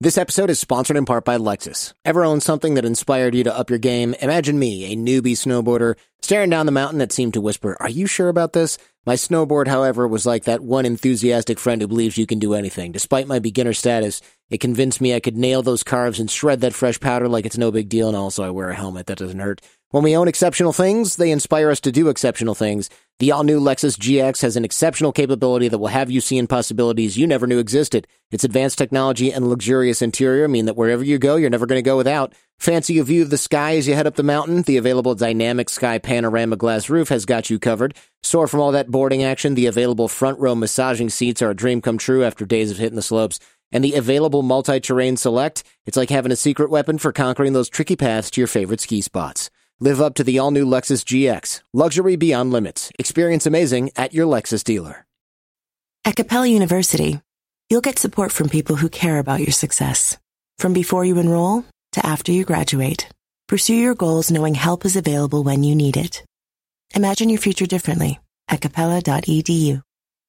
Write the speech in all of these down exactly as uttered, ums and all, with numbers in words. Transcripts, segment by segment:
This episode is sponsored in part by Lexus. Ever owned something that inspired you to up your game? Imagine me, a newbie snowboarder, staring down the mountain that seemed to whisper, "Are you sure about this?" My snowboard, however, was like that one enthusiastic friend who believes you can do anything. Despite my beginner status, it convinced me I could nail those carves and shred that fresh powder like it's no big deal, and also I wear a helmet that doesn't hurt. When we own exceptional things, they inspire us to do exceptional things. The all-new Lexus G X has an exceptional capability that will have you seeing possibilities you never knew existed. Its advanced technology and luxurious interior mean that wherever you go, you're never going to go without. Fancy a view of the sky as you head up the mountain? The available dynamic sky panorama glass roof has got you covered. Sore from all that boarding action, the available front-row massaging seats are a dream come true after days of hitting the slopes. And the available multi-terrain select, it's like having a secret weapon for conquering those tricky paths to your favorite ski spots. Live up to the all-new Lexus G X. Luxury beyond limits. Experience amazing at your Lexus dealer. At Capella University, you'll get support from people who care about your success. From before you enroll to after you graduate, pursue your goals knowing help is available when you need it. Imagine your future differently at capella dot e d u.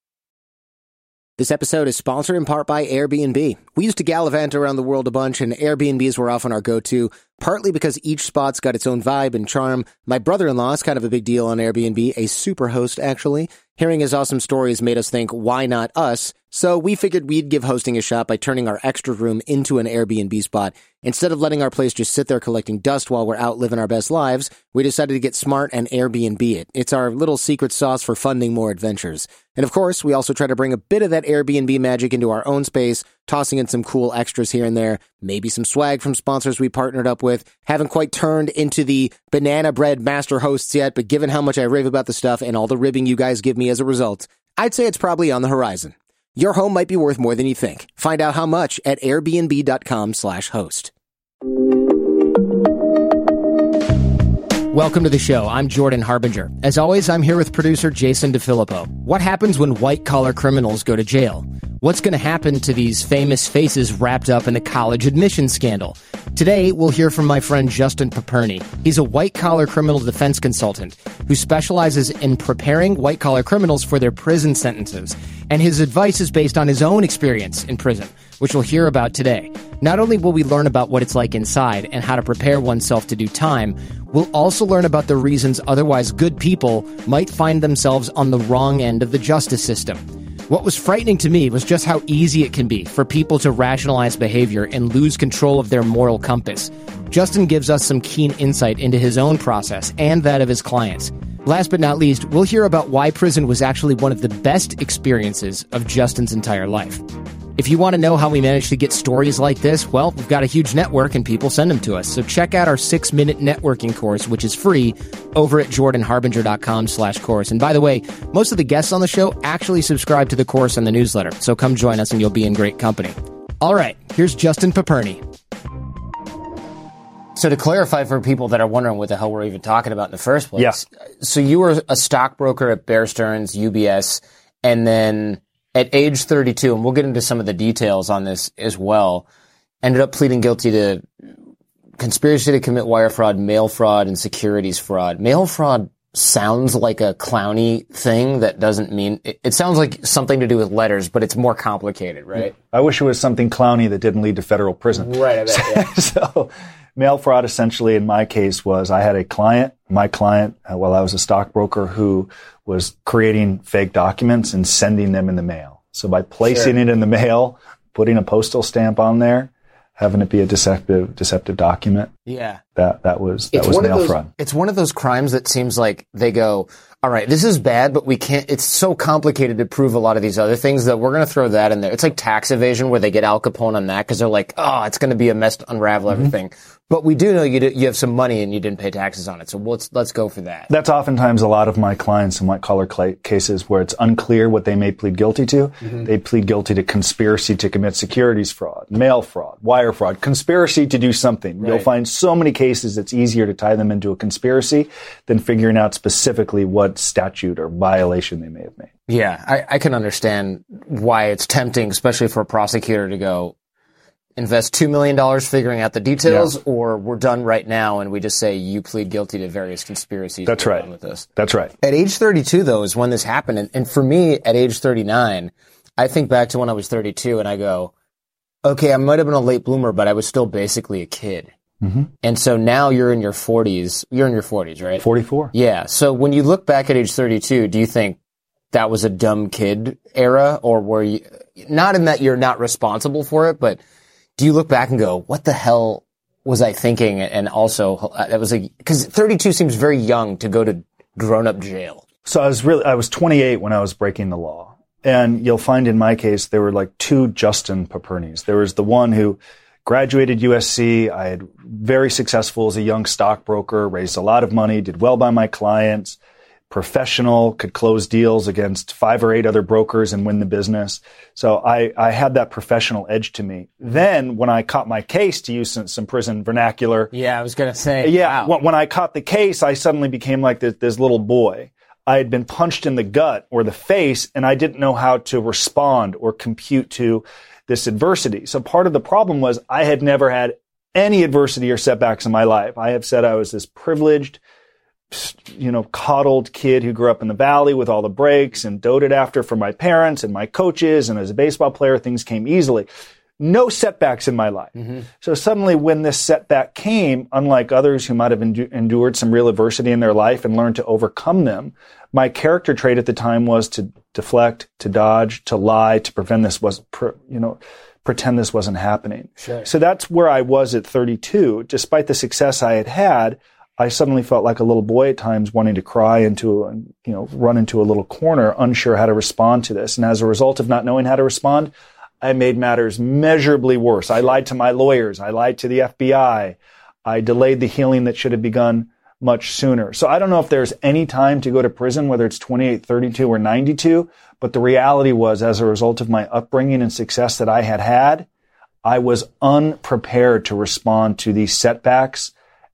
This episode is sponsored in part by Airbnb. We used to gallivant around the world a bunch, and Airbnbs were often our go-to, partly because each spot's got its own vibe and charm. My brother-in-law is kind of a big deal on Airbnb, a super host, actually. Hearing his awesome stories made us think, why not us? So we figured we'd give hosting a shot by turning our extra room into an Airbnb spot. Instead of letting our place just sit there collecting dust while we're out living our best lives, we decided to get smart and Airbnb it. It's our little secret sauce for funding more adventures. And of course, we also try to bring a bit of that Airbnb magic into our own space, tossing in some cool extras here and there, maybe some swag from sponsors we partnered up with. Haven't quite turned into the banana bread master hosts yet, but given how much I rave about the stuff and all the ribbing you guys give me as a result, I'd say it's probably on the horizon. Your home might be worth more than you think. Find out how much at airbnb.com slash host. Welcome to the show. I'm Jordan Harbinger. As always, I'm here with producer Jason DeFilippo. What happens when white-collar criminals go to jail? What's going to happen to these famous faces wrapped up in the college admissions scandal? Today, we'll hear from my friend Justin Paperny. He's a white-collar criminal defense consultant who specializes in preparing white-collar criminals for their prison sentences. And his advice is based on his own experience in prison, which we'll hear about today. Not only will we learn about what it's like inside and how to prepare oneself to do time, we'll also learn about the reasons otherwise good people might find themselves on the wrong end of the justice system. What was frightening to me was just how easy it can be for people to rationalize behavior and lose control of their moral compass. Justin gives us some keen insight into his own process and that of his clients. Last but not least, we'll hear about why prison was actually one of the best experiences of Justin's entire life. If you want to know how we managed to get stories like this, well, we've got a huge network and people send them to us. So check out our six-minute networking course, which is free, over at jordanharbinger.com slash course. And by the way, most of the guests on the show actually subscribe to the course and the newsletter. So come join us and you'll be in great company. All right, here's Justin Paperny. So to clarify for people that are wondering what the hell we're even talking about in the first place. Yeah. So you were a stockbroker at Bear Stearns, U B S, and then at age thirty-two, and we'll get into some of the details on this as well, ended up pleading guilty to conspiracy to commit wire fraud, mail fraud, and securities fraud. Mail fraud sounds like a clowny thing that doesn't mean it, it sounds like something to do with letters, but it's more complicated, right? I wish it was something clowny that didn't lead to federal prison. Right, I bet, yeah. So mail fraud essentially in my case was I had a client, my client, uh, while I was a stockbroker, who was creating fake documents and sending them in the mail. So by placing sure. it in the mail, putting a postal stamp on there, having it be a deceptive deceptive document. Yeah. That that was that it's was one mail of those, fraud. It's one of those crimes that seems like they go, all right, this is bad, but we can't, it's so complicated to prove a lot of these other things that we're going to throw that in there. It's like tax evasion where they get Al Capone on that because they're like, oh, it's going to be a mess to unravel mm-hmm. everything. But we do know you do, you have some money and you didn't pay taxes on it. So let's, let's go for that. That's oftentimes a lot of my clients in white collar cl- cases where it's unclear what they may plead guilty to. Mm-hmm. They plead guilty to conspiracy to commit securities fraud, mail fraud, wire fraud, conspiracy to do something. Right. You'll find so many cases it's easier to tie them into a conspiracy than figuring out specifically what statute or violation they may have made. Yeah, I, I can understand why it's tempting, especially for a prosecutor to go, invest two million dollars figuring out the details, yeah. or we're done right now and we just say you plead guilty to various conspiracies. That's right. With this. That's right. At age thirty-two, though, is when this happened. And, and for me, at age thirty-nine, I think back to when I was thirty-two and I go, okay, I might have been a late bloomer, but I was still basically a kid. Mm-hmm. And so now you're in your forties. You're in your forties, right? forty-four. Yeah. So when you look back at age thirty-two, do you think that was a dumb kid era, or were you, not in that you're not responsible for it, but do you look back and go, what the hell was I thinking? And also, that was like, because thirty-two seems very young to go to grown-up jail. So I was really, I was twenty-eight when I was breaking the law. And you'll find in my case, there were like two Justin Papernis. There was the one who graduated U S C. I had very successful as a young stockbroker, raised a lot of money, did well by my clients, professional, could close deals against five or eight other brokers and win the business. So I, I had that professional edge to me. Then when I caught my case, to use some, some prison vernacular. Yeah, I was going to say. Yeah. Wow. When, when I caught the case, I suddenly became like this, this little boy. I had been punched in the gut or the face, and I didn't know how to respond or compute to this adversity. So part of the problem was I had never had any adversity or setbacks in my life. I have said I was this privileged, you know, coddled kid who grew up in the valley with all the breaks and doted after from my parents and my coaches. And as a baseball player, things came easily. No setbacks in my life. Mm-hmm. So suddenly when this setback came, unlike others who might have endu- endured some real adversity in their life and learned to overcome them, my character trait at the time was to deflect, to dodge, to lie, to prevent this was, pre- you know, pretend this wasn't happening. Sure. So that's where I was at thirty-two. Despite the success I had had, I suddenly felt like a little boy at times, wanting to cry into, a, you know, run into a little corner, unsure how to respond to this. And as a result of not knowing how to respond, I made matters measurably worse. I lied to my lawyers. I lied to the F B I. I delayed the healing that should have begun much sooner. So I don't know if there's any time to go to prison, whether it's twenty-eight, thirty-two, or ninety-two. But the reality was, as a result of my upbringing and success that I had had, I was unprepared to respond to these setbacks.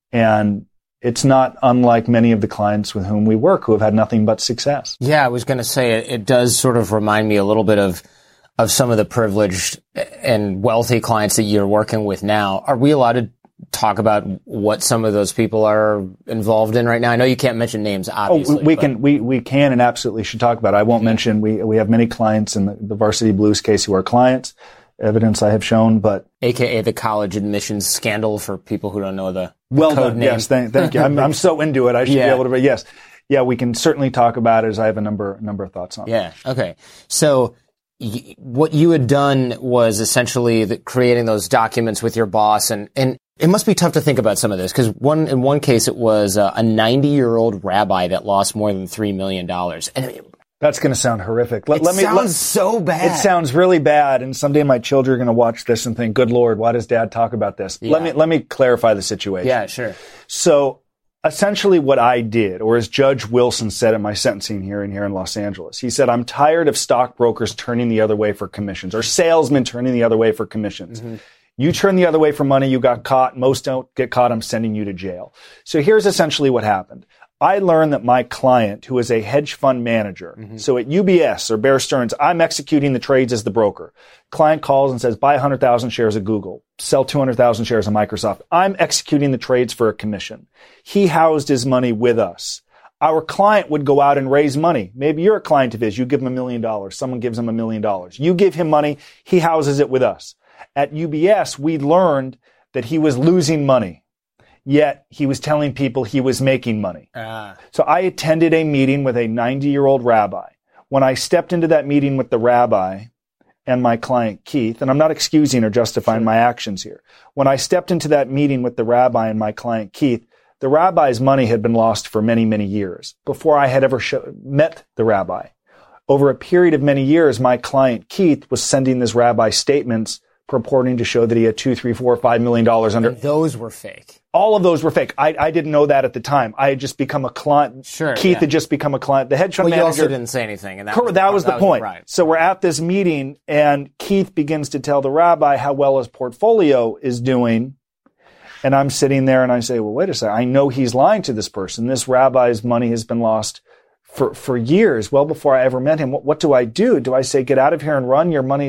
And it's not unlike many of the clients with whom we work who have had nothing but success. Yeah, I was going to say it, it does sort of remind me a little bit of of some of the privileged and wealthy clients that you're working with now. Are we allowed to talk about what some of those people are involved in right now? I know you can't mention names, obviously. Oh, we but. can, we, we can and absolutely should talk about it. I won't mention, we, we have many clients in the, the Varsity Blues case who are clients, evidence I have shown, but. A K A the college admissions scandal for people who don't know the, the well code done. name. Yes, thank, thank you. I'm, I'm so into it. I should Yeah. be able to, but yes. Yeah, we can certainly talk about it as I have a number, number of thoughts on it. Yeah. Okay. So, y- what you had done was essentially the, creating those documents with your boss, and, and it must be tough to think about some of this, because one, in one case it was uh, a ninety-year-old rabbi that lost more than three million dollars. And it, That's going to sound horrific. Let, it let me, sounds let, so bad. It sounds really bad, and someday my children are going to watch this and think, good Lord, why does Dad talk about this? Yeah. Let me, let me clarify the situation. Yeah, sure. So essentially what I did, or as Judge Wilson said at my sentencing hearing here in Los Angeles, he said, I'm tired of stockbrokers turning the other way for commissions, or salesmen turning the other way for commissions. Mm-hmm. You turn the other way for money, you got caught. Most don't get caught. I'm sending you to jail. So here's essentially what happened. I learned that my client, who is a hedge fund manager, mm-hmm. so at U B S or Bear Stearns, I'm executing the trades as the broker. Client calls and says, buy one hundred thousand shares of Google, sell two hundred thousand shares of Microsoft. I'm executing the trades for a commission. He housed his money with us. Our client would go out and raise money. Maybe you're a client of his. You give him a million dollars. Someone gives him a million dollars. You give him money. He houses it with us. At U B S, we learned that he was losing money. Yet he was telling people he was making money. Ah. So I attended a meeting with a ninety-year-old rabbi. When I stepped into that meeting with the rabbi and my client Keith, and I'm not excusing or justifying sure. my actions here. When I stepped into that meeting with the rabbi and my client Keith, the rabbi's money had been lost for many, many years before I had ever show, met the rabbi. Over a period of many years, my client Keith was sending this rabbi statements purporting to show that he had two, three, four, five million dollars under. And those were fake. All of those were fake. I, I didn't know that at the time. I had just become a client. Sure. Keith yeah. had just become a client. The hedge fund well, manager. You also didn't say anything. And that correct, was, that was the that point. Was, right. So we're at this meeting, and Keith begins to tell the rabbi how well his portfolio is doing. And I'm sitting there and I say, well, wait a second. I know he's lying to this person. This rabbi's money has been lost for, for years, well before I ever met him. What, what do I do? Do I say, get out of here and run? Your money's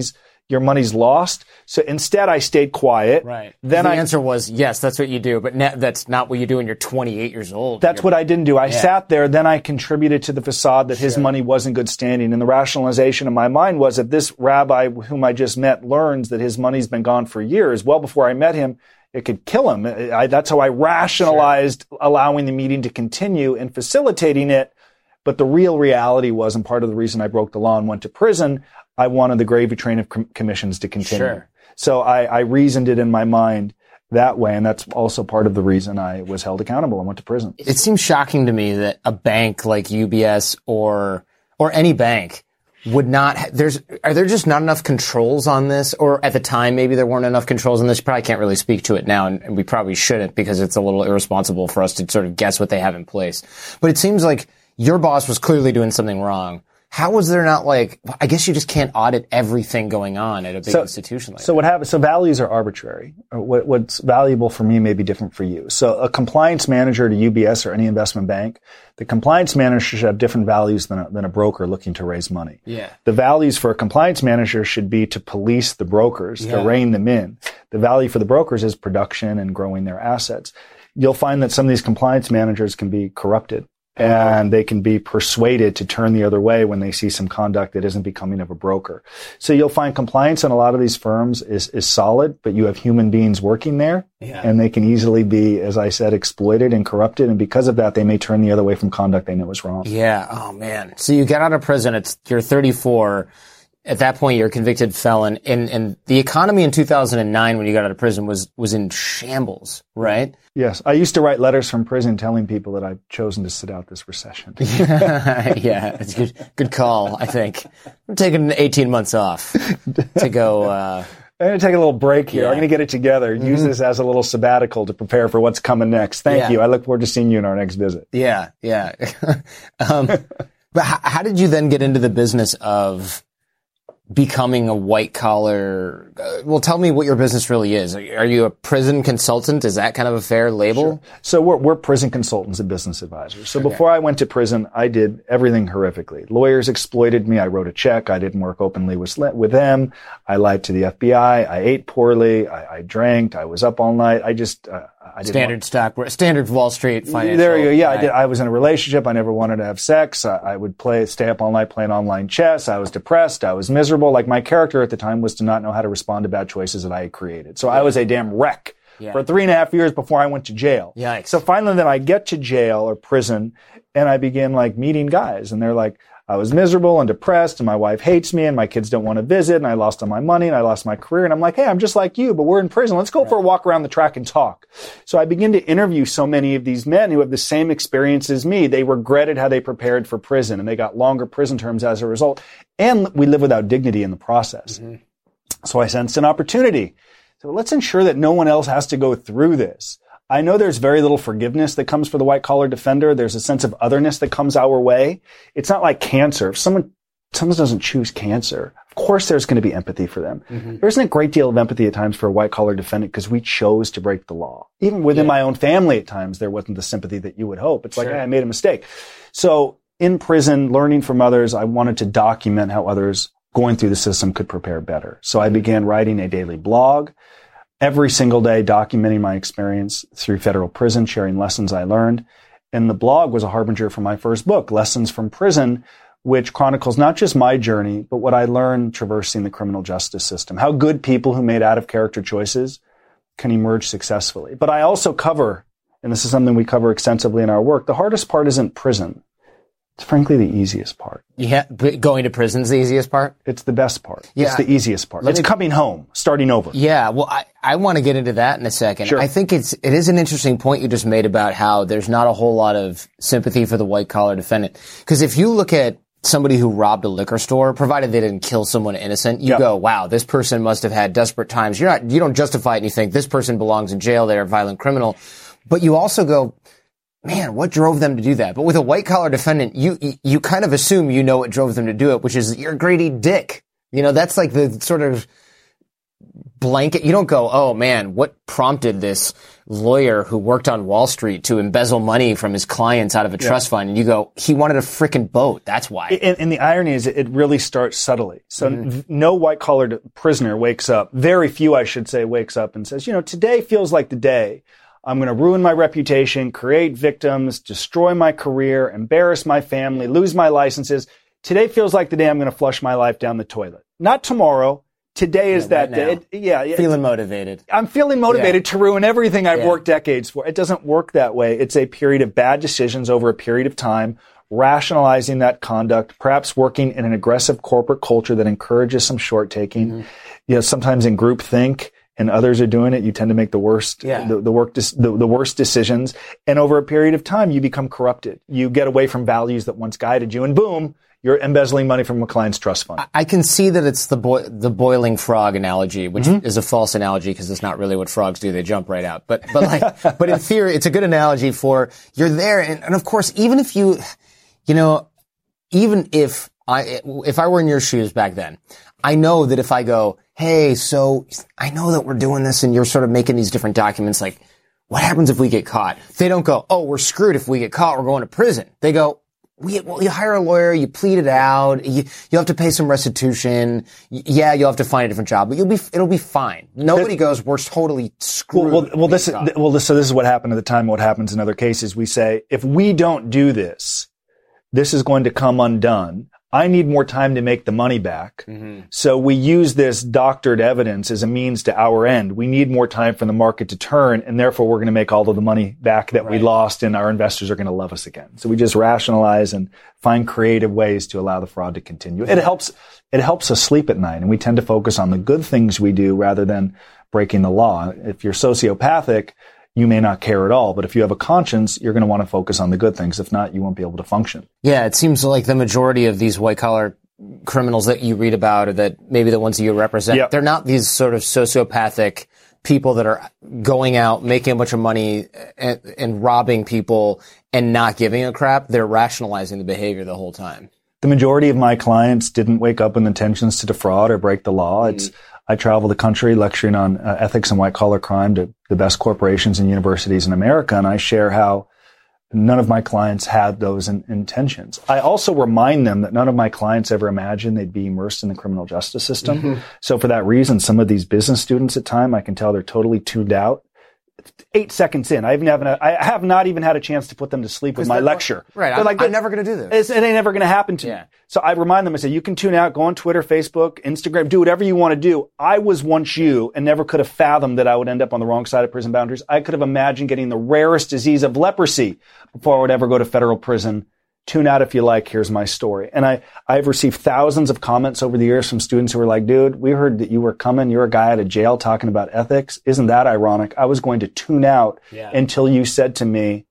your money's lost. So instead, I stayed quiet. Right. Then the I, answer was, yes, that's what you do, but ne- that's not what you do when you're twenty-eight years old. That's you're, what I didn't do. I yeah. sat there, then I contributed to the facade that his Sure. money was in good standing. And the rationalization in my mind was that this rabbi whom I just met learns that his money's been gone for years. Well, before I met him, it could kill him. I, that's how I rationalized sure. allowing the meeting to continue and facilitating it. But the real reality was, and part of the reason I broke the law and went to prison, I wanted the gravy train of com- commissions to continue. Sure. So I, I reasoned it in my mind that way, and that's also part of the reason I was held accountable and went to prison. It seems shocking to me that a bank like U B S or or any bank would not ha- there's are there just not enough controls on this? Or at the time maybe there weren't enough controls on this. You probably can't really speak to it now, and, and we probably shouldn't, because it's a little irresponsible for us to sort of guess what they have in place. But it seems like your boss was clearly doing something wrong. How was there not, like, I guess you just can't audit everything going on at a big so, institution like so that. what happens, so values are arbitrary. What, what's valuable for me may be different for you. So a compliance manager at a U B S or any investment bank, the compliance manager should have different values than a, than a broker looking to raise money. Yeah. The values for a compliance manager should be to police the brokers, Yeah. to rein them in. The value for the brokers is production and growing their assets. You'll find that some of these compliance managers can be corrupted. And they can be persuaded to turn the other way when they see some conduct that isn't becoming of a broker. So you'll find compliance in a lot of these firms is, is solid, but you have human beings working there, Yeah. and they can easily be, as I said, exploited and corrupted. And because of that, they may turn the other way from conduct they know is wrong. Yeah. Oh, man. So you get out of prison. It's you're thirty-four. At that point, you're a convicted felon. And, and the economy in two thousand nine, when you got out of prison, was was in shambles, right? Yes. I used to write letters from prison telling people that I've chosen to sit out this recession. Yeah, it's a good, good call, I think. I'm taking eighteen months off to go. Uh, I'm going to take a little break here. Yeah. I'm going to get it together. Mm-hmm. Use this as a little sabbatical to prepare for what's coming next. Thank Yeah. you. I look forward to seeing you in our next visit. yeah, yeah. um, but how, how did you then get into the business of becoming a white collar? Uh, well, tell me what your business really is. Are you a prison consultant? Is that kind of a fair label? Sure. So we're, we're prison consultants and business advisors. So before I went to prison, I did everything horrifically. Lawyers exploited me. I wrote a check. I didn't work openly with, with them. I lied to the F B I. I ate poorly. I, I drank. I was up all night. I just, uh, I didn't Standard stock, standard Wall Street financial. There you go. Yeah, right. I did. I was in a relationship. I never wanted to have sex. I, I would play, stay up all night playing online chess. I was depressed. I was miserable. Like, my character at the time was to not know how to respond to bad choices that I had created. So I was a damn wreck Yeah. for three and a half years before I went to jail. Yikes. So finally then I get to jail or prison, and I begin like meeting guys, and they're like, I was miserable and depressed, and my wife hates me, and my kids don't want to visit, and I lost all my money, and I lost my career. And I'm like, hey, I'm just like you, but we're in prison. Let's go for a walk around the track and talk. So I begin to interview so many of these men who have the same experience as me. They regretted how they prepared for prison, and they got longer prison terms as a result. And we live without dignity in the process. Mm-hmm. So I sensed an opportunity. So let's ensure that no one else has to go through this. I know there's very little forgiveness that comes for the white collar defender. There's a sense of otherness that comes our way. It's not like cancer. If someone, someone doesn't choose cancer, of course there's going to be empathy for them. Mm-hmm. There isn't a great deal of empathy at times for a white collar defendant because we chose to break the law. Even within yeah. my own family at times, there wasn't the sympathy that you would hope. It's sure. like, hey, I made a mistake. So in prison, learning from others, I wanted to document how others going through the system could prepare better. So I began writing a daily blog every single day, documenting my experience through federal prison, sharing lessons I learned. And the blog was a harbinger for my first book, Lessons from Prison, which chronicles not just my journey, but what I learned traversing the criminal justice system, how good people who made out of character choices can emerge successfully. But I also cover, and this is something we cover extensively in our work, the hardest part isn't prison. It's frankly the easiest part. Yeah, but going to prison's the easiest part? It's the best part. Yeah. It's the easiest part. Let It's me- coming home, starting over. Yeah, well, I, I want to get into that in a second. Sure. I think it's it is an interesting point you just made about how there's not a whole lot of sympathy for the white collar defendant. Because if you look at somebody who robbed a liquor store, provided they didn't kill someone innocent, you Yep. go, wow, this person must have had desperate times. You're not you don't justify it and you think this person belongs in jail, they're a violent criminal. But you also go, man, what drove them to do that? But with a white collar defendant, you, you you kind of assume you know what drove them to do it, which is you're a greedy dick. You know, that's like the sort of blanket. You don't go, oh man, what prompted this lawyer who worked on Wall Street to embezzle money from his clients out of a yeah. trust fund? And you go, he wanted a freaking boat. That's why. And, and the irony is it really starts subtly. So mm-hmm. no white-collared prisoner wakes up, very few I should say, wakes up and says, you know, today feels like the day I'm going to ruin my reputation, create victims, destroy my career, embarrass my family, lose my licenses. Today feels like the day I'm going to flush my life down the toilet. Not tomorrow. Today is yeah, that right day. It, yeah, feeling motivated. I'm feeling motivated yeah. to ruin everything I've yeah. worked decades for. It doesn't work that way. It's a period of bad decisions over a period of time, rationalizing that conduct, perhaps working in an aggressive corporate culture that encourages some short taking. Mm-hmm. You know, sometimes in groupthink, and others are doing it, you tend to make the worst, yeah. the, the, work, the, the worst decisions. And over a period of time, you become corrupted. You get away from values that once guided you, and boom, you're embezzling money from a client's trust fund. I can see that it's the boi- the boiling frog analogy, which mm-hmm. is a false analogy because it's not really what frogs do. They jump right out. But but like, but in theory, it's a good analogy for you're there, and, and of course, even if you, you know, even if I if I were in your shoes back then, I know that if I go, hey, so I know that we're doing this, and you're sort of making these different documents, like, what happens if we get caught? They don't go, oh, we're screwed if we get caught, we're going to prison. They go, We, well, you hire a lawyer, you plead it out, you, you'll have to pay some restitution. Yeah, you'll have to find a different job, but you'll be, it'll be fine. Nobody goes, we're totally screwed. Well, well, well this, is, well, this, so this is what happened at the time, what happens in other cases. We say, if we don't do this, this is going to come undone. I need more time to make the money back. Mm-hmm. So we use this doctored evidence as a means to our end. We need more time for the market to turn, and therefore we're going to make all of the money back that right. we lost, and our investors are going to love us again. So we just rationalize and find creative ways to allow the fraud to continue. It helps, it helps us sleep at night, and we tend to focus on the good things we do rather than breaking the law. If you're sociopathic, you may not care at all. But if you have a conscience, you're going to want to focus on the good things. If not, you won't be able to function. Yeah, it seems like the majority of these white-collar criminals that you read about, or that maybe the ones that you represent, yep. they're not these sort of sociopathic people that are going out, making a bunch of money and, and robbing people and not giving a crap. They're rationalizing the behavior the whole time. The majority of my clients didn't wake up with intentions to defraud or break the law. Mm-hmm. It's I travel the country lecturing on uh, ethics and white-collar crime to the best corporations and universities in America, and I share how none of my clients had those in- intentions. I also remind them that none of my clients ever imagined they'd be immersed in the criminal justice system. Mm-hmm. So for that reason, some of these business students at time, I can tell they're totally tuned out. Eight seconds in, I even haven't. I have not even had a chance to put them to sleep with my lecture. Right, I'm, like, I'm never going to do this. It ain't never going to happen to yeah. me. So I remind them. I say, you can tune out, go on Twitter, Facebook, Instagram, do whatever you want to do. I was once you, and never could have fathomed that I would end up on the wrong side of prison boundaries. I could have imagined getting the rarest disease of leprosy before I would ever go to federal prison. Tune out if you like. Here's my story. And I, I've received thousands of comments over the years from students who were like, dude, we heard that you were coming. You're a guy out of jail talking about ethics. Isn't that ironic? I was going to tune out yeah. until you said to me,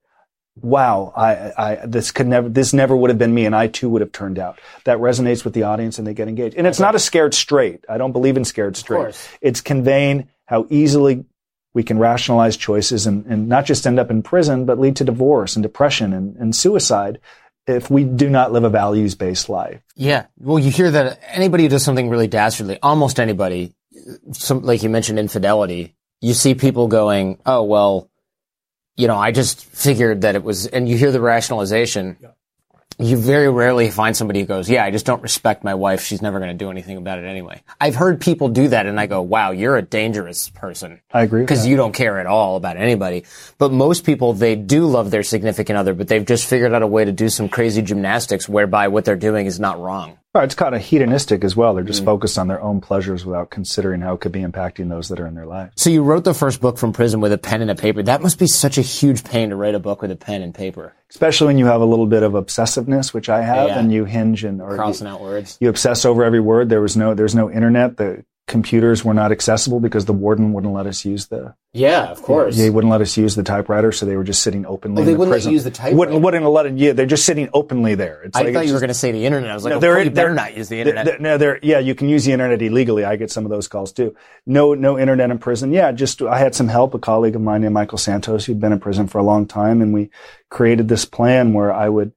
wow, I, I, this could never, this never would have been me. And I too would have turned out. That resonates with the audience and they get engaged. And it's okay. not a scared straight. I don't believe in scared straight. It's conveying how easily we can rationalize choices and, and not just end up in prison, but lead to divorce and depression and, and suicide if we do not live a values-based life. Yeah. Well, you hear that anybody who does something really dastardly, almost anybody, some, like you mentioned infidelity, you see people going, oh, well, you know, I just figured that it was, and you hear the rationalization. Yeah. You very rarely find somebody who goes, yeah, I just don't respect my wife. She's never going to do anything about it anyway. I've heard people do that, and I go, wow, you're a dangerous person. I agree. Because you don't care at all about anybody. But most people, they do love their significant other, but they've just figured out a way to do some crazy gymnastics whereby what they're doing is not wrong. Right, it's kind of hedonistic as well. They're just mm. focused on their own pleasures without considering how it could be impacting those that are in their life. So you wrote the first book from prison with a pen and a paper. That must be such a huge pain to write a book with a pen and paper. Especially when you have a little bit of obsessiveness, which I have, yeah. and you hinge and or crossing you, out words. You obsess over every word. There was no, there's no internet. The computers were not accessible because the warden wouldn't let us use the. Yeah, of course. They wouldn't let us use the typewriter, so they were just sitting openly. Oh, they in the wouldn't prison. let you use the typewriter. Wouldn't, wouldn't let it. Yeah, they're just sitting openly there. It's I like thought you just, were going to say the internet. I was like, no, oh, they're, you better they're, not use the internet. They're, no, they're, yeah, you can use the internet illegally. I get some of those calls too. No, no internet in prison. Yeah, just I had some help. A colleague of mine named Michael Santos, who'd been in prison for a long time, and we created this plan where I would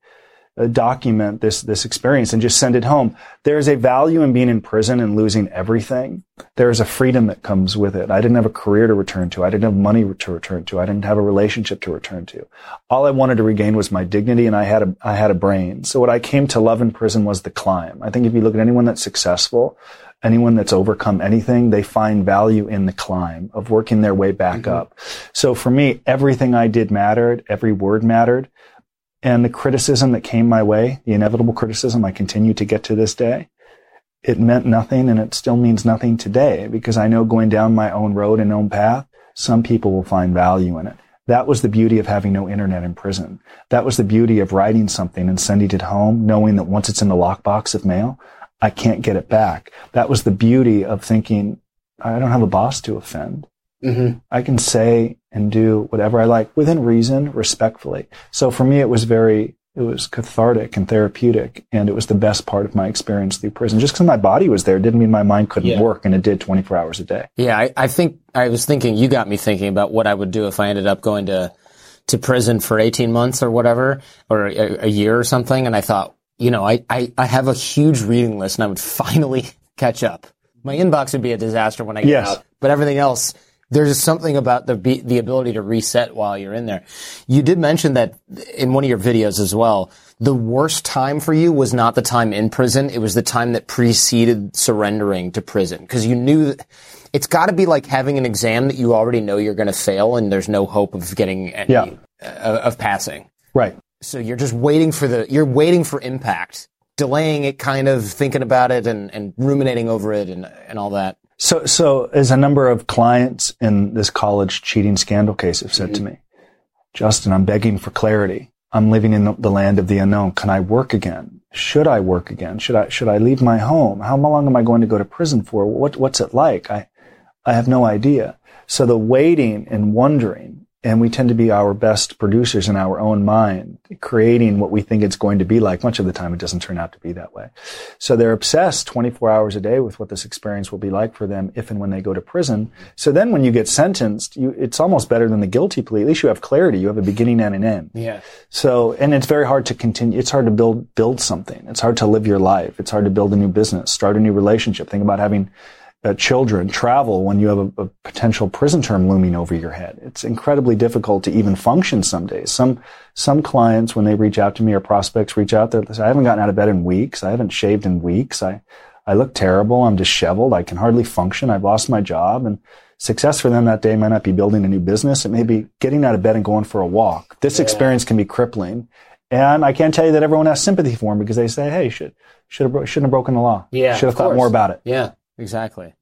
uh, document this this experience and just send it home. There's a value in being in prison and losing everything. There's a freedom that comes with it. I didn't have a career to return to. I didn't have money to return to. I didn't have a relationship to return to. All I wanted to regain was my dignity, and I had a I had a brain. So what I came to love in prison was the climb. I think if you look at anyone that's successful, anyone that's overcome anything, they find value in the climb of working their way back mm-hmm. up. So for me, everything I did mattered. Every word mattered. And the criticism that came my way, the inevitable criticism I continue to get to this day, it meant nothing, and it still means nothing today, because I know going down my own road and own path, some people will find value in it. That was the beauty of having no internet in prison. That was the beauty of writing something and sending it home, knowing that once it's in the lockbox of mail, I can't get it back. That was the beauty of thinking, I don't have a boss to offend. Mm-hmm. I can say and do whatever I like within reason, respectfully. So for me, it was very, it was cathartic and therapeutic, and it was the best part of my experience through prison. Just because my body was there didn't mean my mind couldn't yeah. work, and it did twenty-four hours a day. Yeah, I, I think I was thinking, you got me thinking about what I would do if I ended up going to to prison for eighteen months or whatever, or a, a year or something, and I thought, you know, I, I, I have a huge reading list, and I would finally catch up. My inbox would be a disaster when I get yes. out, but everything else, there's just something about the the ability to reset while you're in there. You did mention that in one of your videos as well. The worst time for you was not the time in prison. It was the time that preceded surrendering to prison. Because you knew that it's got to be like having an exam that you already know you're going to fail and there's no hope of getting any, yeah. uh, of passing. Right. So you're just waiting for the, you're waiting for impact, delaying it, kind of thinking about it and, and ruminating over it and, and all that. So, so as a number of clients in this college cheating scandal case have said mm-hmm. to me, Justin, I'm begging for clarity. I'm living in the land of the unknown. Can I work again? Should I work again? Should I, should I leave my home? How long am I going to go to prison for? What, what's it like? I, I have no idea. So the waiting and wondering, and we tend to be our best producers in our own mind, creating what we think it's going to be like. Much of the time, it doesn't turn out to be that way. So they're obsessed twenty-four hours a day with what this experience will be like for them if and when they go to prison. So then when you get sentenced, you, it's almost better than the guilty plea. At least you have clarity. You have a beginning and an end. Yeah. So, and it's very hard to continue. It's hard to build, build something. It's hard to live your life. It's hard to build a new business, start a new relationship. Think about having Uh, children, travel when you have a, a potential prison term looming over your head. It's incredibly difficult to even function some days. Some, some clients, when they reach out to me, or prospects reach out, they say, I haven't gotten out of bed in weeks. I haven't shaved in weeks. I, I look terrible. I'm disheveled. I can hardly function. I've lost my job. And success for them that day might not be building a new business. It may be getting out of bed and going for a walk. This yeah. experience can be crippling. And I can't tell you that everyone has sympathy for them, because they say, hey, should, should have, shouldn't have broken the law. Yeah. Should have thought more about it. Yeah. Exactly.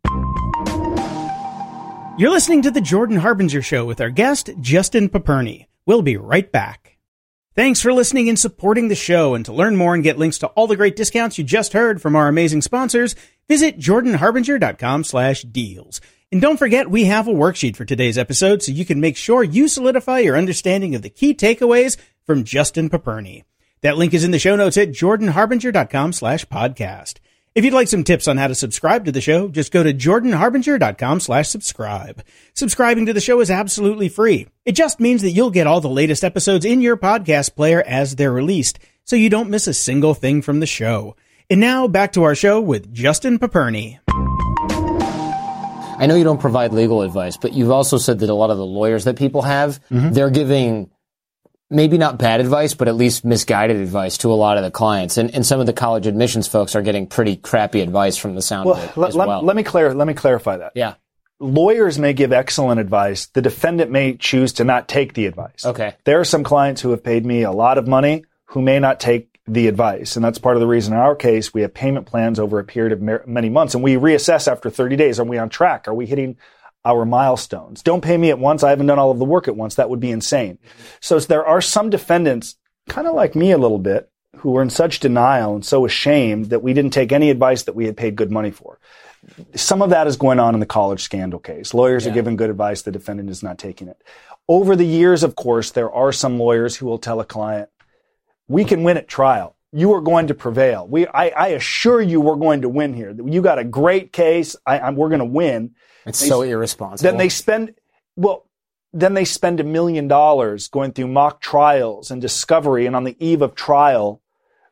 You're listening to The Jordan Harbinger Show with our guest, Justin Paperny. We'll be right back. Thanks for listening and supporting the show. And to learn more and get links to all the great discounts you just heard from our amazing sponsors, visit jordan harbinger dot com slash deals. And don't forget, we have a worksheet for today's episode so you can make sure you solidify your understanding of the key takeaways from Justin Paperny. That link is in the show notes at jordan harbinger dot com slash podcast. If you'd like some tips on how to subscribe to the show, just go to jordan harbinger dot com slash subscribe. Subscribing to the show is absolutely free. It just means that you'll get all the latest episodes in your podcast player as they're released, so you don't miss a single thing from the show. And now, back to our show with Justin Paperny. I know you don't provide legal advice, but you've also said that a lot of the lawyers that people have, mm-hmm. they're giving maybe not bad advice, but at least misguided advice to a lot of the clients. And, and some of the college admissions folks are getting pretty crappy advice from the sound well, of it let, as let, well. Let me, clar- let me clarify that. Yeah. Lawyers may give excellent advice. The defendant may choose to not take the advice. Okay. There are some clients who have paid me a lot of money who may not take the advice. And that's part of the reason in our case, we have payment plans over a period of mer- many months. And we reassess after thirty days. Are we on track? Are we hitting our milestones? Don't pay me at once. I haven't done all of the work at once. That would be insane. Mm-hmm. So there are some defendants, kind of like me a little bit, who were in such denial and so ashamed that we didn't take any advice that we had paid good money for. Some of that is going on in the college scandal case. Lawyers yeah. are giving good advice. The defendant is not taking it. Over the years, of course, there are some lawyers who will tell a client, we can win at trial. You are going to prevail. We, I, I assure you we're going to win here. You got a great case. I, I'm, we're going to win. It's they, so irresponsible. Then they spend, well, then they spend a million dollars going through mock trials and discovery, and on the eve of trial,